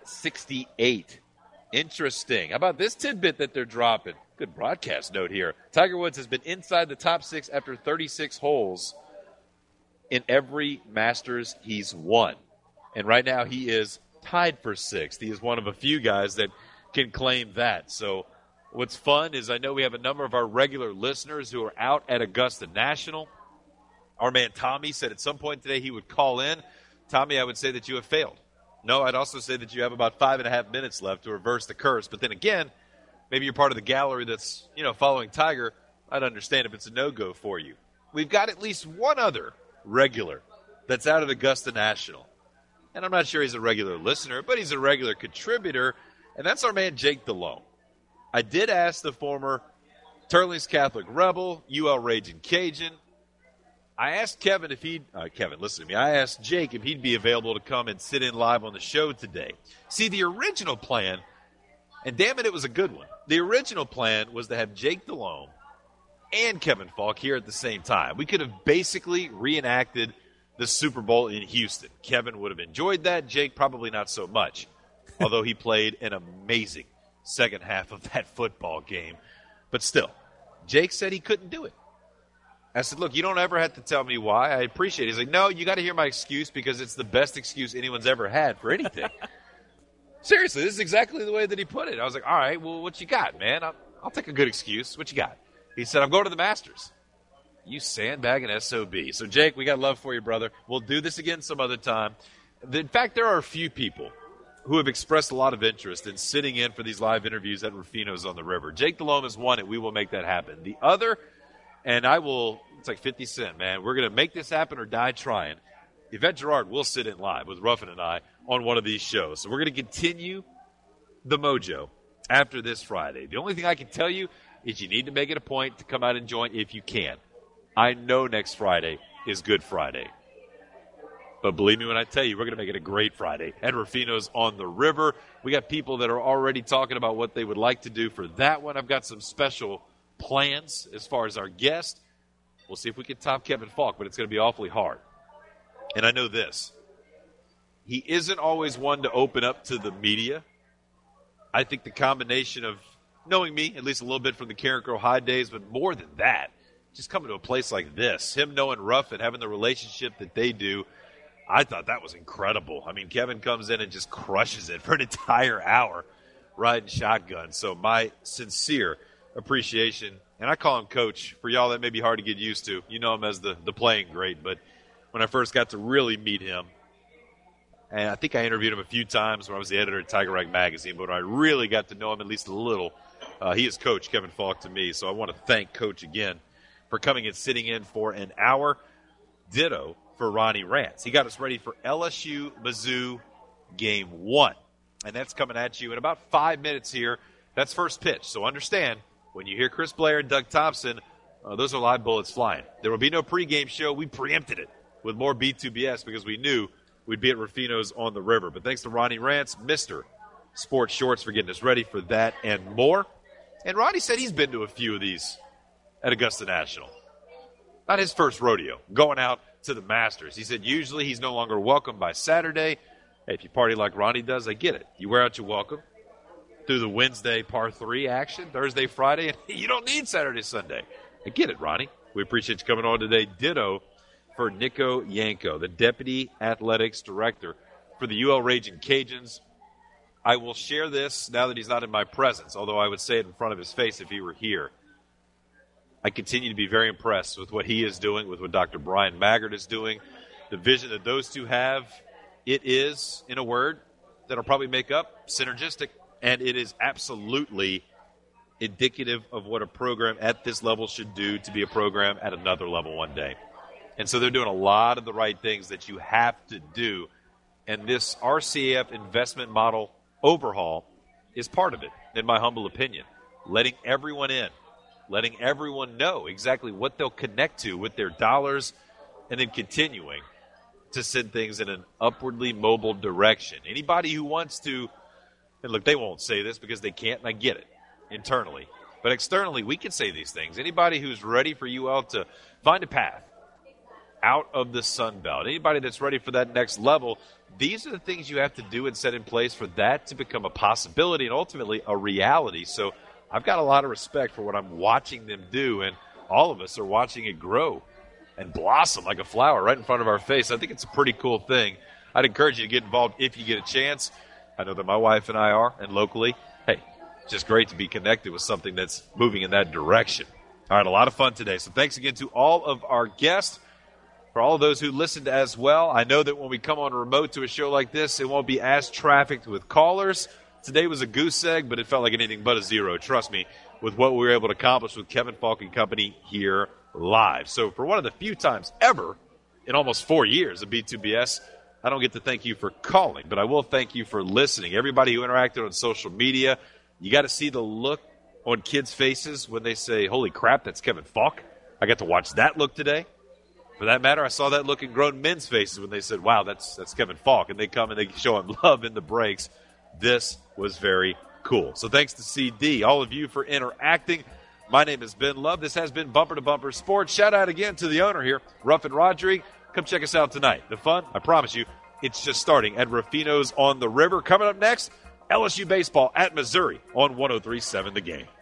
68. Interesting. How about this tidbit that they're dropping? Good broadcast note here. Tiger Woods has been inside the top 6 after 36 holes in every Masters he's won. And right now he is tied for 6th. He is one of a few guys that can claim that. So what's fun is I know we have a number of our regular listeners who are out at Augusta National. Our man Tommy said at some point today he would call in. Tommy, I would say that you have failed. No, I'd also say that you have about 5.5 minutes left to reverse the curse. But then again, maybe you're part of the gallery that's, following Tiger. I'd understand if it's a no-go for you. We've got at least one other regular that's out at Augusta National. And I'm not sure he's a regular listener, but he's a regular contributor, and that's our man Jake Delhomme. I did ask the former Turley's Catholic Rebel, UL Raging Cajun. I asked Kevin if he'd, Kevin, listen to me. I asked Jake if he'd be available to come and sit in live on the show today. See, the original plan, and damn it, it was a good one. The original plan was to have Jake Delhomme and Kevin Falk here at the same time. We could have basically reenacted the Super Bowl in Houston. Kevin would have enjoyed that. Jake probably not so much, although he played an amazing second half of that football game. But still, Jake said he couldn't do it. I said, look, you don't ever have to tell me why. I appreciate it. He's like, no, you got to hear my excuse because it's the best excuse anyone's ever had for anything. Seriously, this is exactly the way that he put it. I was like, all right, well, what you got, man? I'll take a good excuse. What you got? He said, I'm going to the Masters. You sandbagging SOB. So, Jake, we got love for you, brother. We'll do this again some other time. In fact, there are a few people who have expressed a lot of interest in sitting in for these live interviews at Rufino's on the River. Jake Delhomme is one, and we will make that happen. The other, and I will, it's like 50 Cent, man. We're going to make this happen or die trying. Yvette Gerard will sit in live with Ruffin and I on one of these shows. So we're going to continue the mojo after this Friday. The only thing I can tell you is you need to make it a point to come out and join if you can. I know next Friday is Good Friday. But believe me when I tell you, we're going to make it a great Friday at Rufino's on the River. We got people that are already talking about what they would like to do for that one. I've got some special plans as far as our guest. We'll see if we can top Kevin Falk, but it's going to be awfully hard. And I know this. He isn't always one to open up to the media. I think the combination of knowing me, at least a little bit from the Karen Crow High days, but more than that, just coming to a place like this, him knowing Ruff and having the relationship that they do, I thought that was incredible. I mean, Kevin comes in and just crushes it for an entire hour riding shotgun. So my sincere appreciation, and I call him Coach. For y'all, that may be hard to get used to. You know him as the playing great, but when I first got to really meet him, and I think I interviewed him a few times when I was the editor at Tiger Rag Magazine, but when I really got to know him at least a little, he is Coach Kevin Falk to me. So I want to thank Coach again for coming and sitting in for an hour. Ditto for Ronnie Rance. He got us ready for LSU Mizzou Game 1. And that's coming at you in about 5 minutes here. That's first pitch. So understand, when you hear Chris Blair and Doug Thompson, those are live bullets flying. There will be no pregame show. We preempted it with more B2BS because we knew we'd be at Rufino's on the River. But thanks to Ronnie Rance, Mr. Sports Shorts, for getting us ready for that and more. And Ronnie said he's been to a few of these at Augusta National. Not his first rodeo, going out to the Masters. He said usually he's no longer welcome by Saturday. Hey, if you party like Ronnie does, I get it. You wear out your welcome through the Wednesday par 3 action, Thursday, Friday, and you don't need Saturday, Sunday. I get it, Ronnie. We appreciate you coming on today. Ditto for Nico Yanko, the Deputy Athletics Director for the UL Raging Cajuns. I will share this now that he's not in my presence, although I would say it in front of his face if he were here. I continue to be very impressed with what he is doing, with what Dr. Brian Maggard is doing. The vision that those two have, it is, in a word, that'll probably make up synergistic, and it is absolutely indicative of what a program at this level should do to be a program at another level one day. And so they're doing a lot of the right things that you have to do. And this RCAF investment model overhaul is part of it, in my humble opinion. Letting everyone in, letting everyone know exactly what they'll connect to with their dollars, and then continuing to send things in an upwardly mobile direction. Anybody who wants to, and look, they won't say this because they can't, and I get it, internally. But externally, we can say these things. Anybody who's ready for UL to find a path out of the Sun Belt, anybody that's ready for that next level, these are the things you have to do and set in place for that to become a possibility and ultimately a reality. So I've got a lot of respect for what I'm watching them do, and all of us are watching it grow and blossom like a flower right in front of our face. I think it's a pretty cool thing. I'd encourage you to get involved if you get a chance. I know that my wife and I are, and locally, hey, it's just great to be connected with something that's moving in that direction. All right, a lot of fun today. So thanks again to all of our guests. For all of those who listened as well, I know that when we come on remote to a show like this, it won't be as trafficked with callers. Today was a goose egg, but it felt like anything but a zero, trust me, with what we were able to accomplish with Kevin Falk and company here live. So for one of the few times ever in almost 4 years of B2BS, I don't get to thank you for calling, but I will thank you for listening. Everybody who interacted on social media, you got to see the look on kids' faces when they say, holy crap, that's Kevin Falk. I got to watch that look today. For that matter, I saw that look in grown men's faces when they said, wow, that's Kevin Falk, and they come and they show him love in the breaks. This was very cool. So thanks to CD, all of you for interacting. My name is Ben Love. This has been Bumper to Bumper Sports. Shout out again to the owner here, Ruffin Rodrigue. Come check us out tonight. The fun, I promise you, it's just starting at Ruffino's on the River. Coming up next, LSU baseball at Missouri on 103.7 The Game.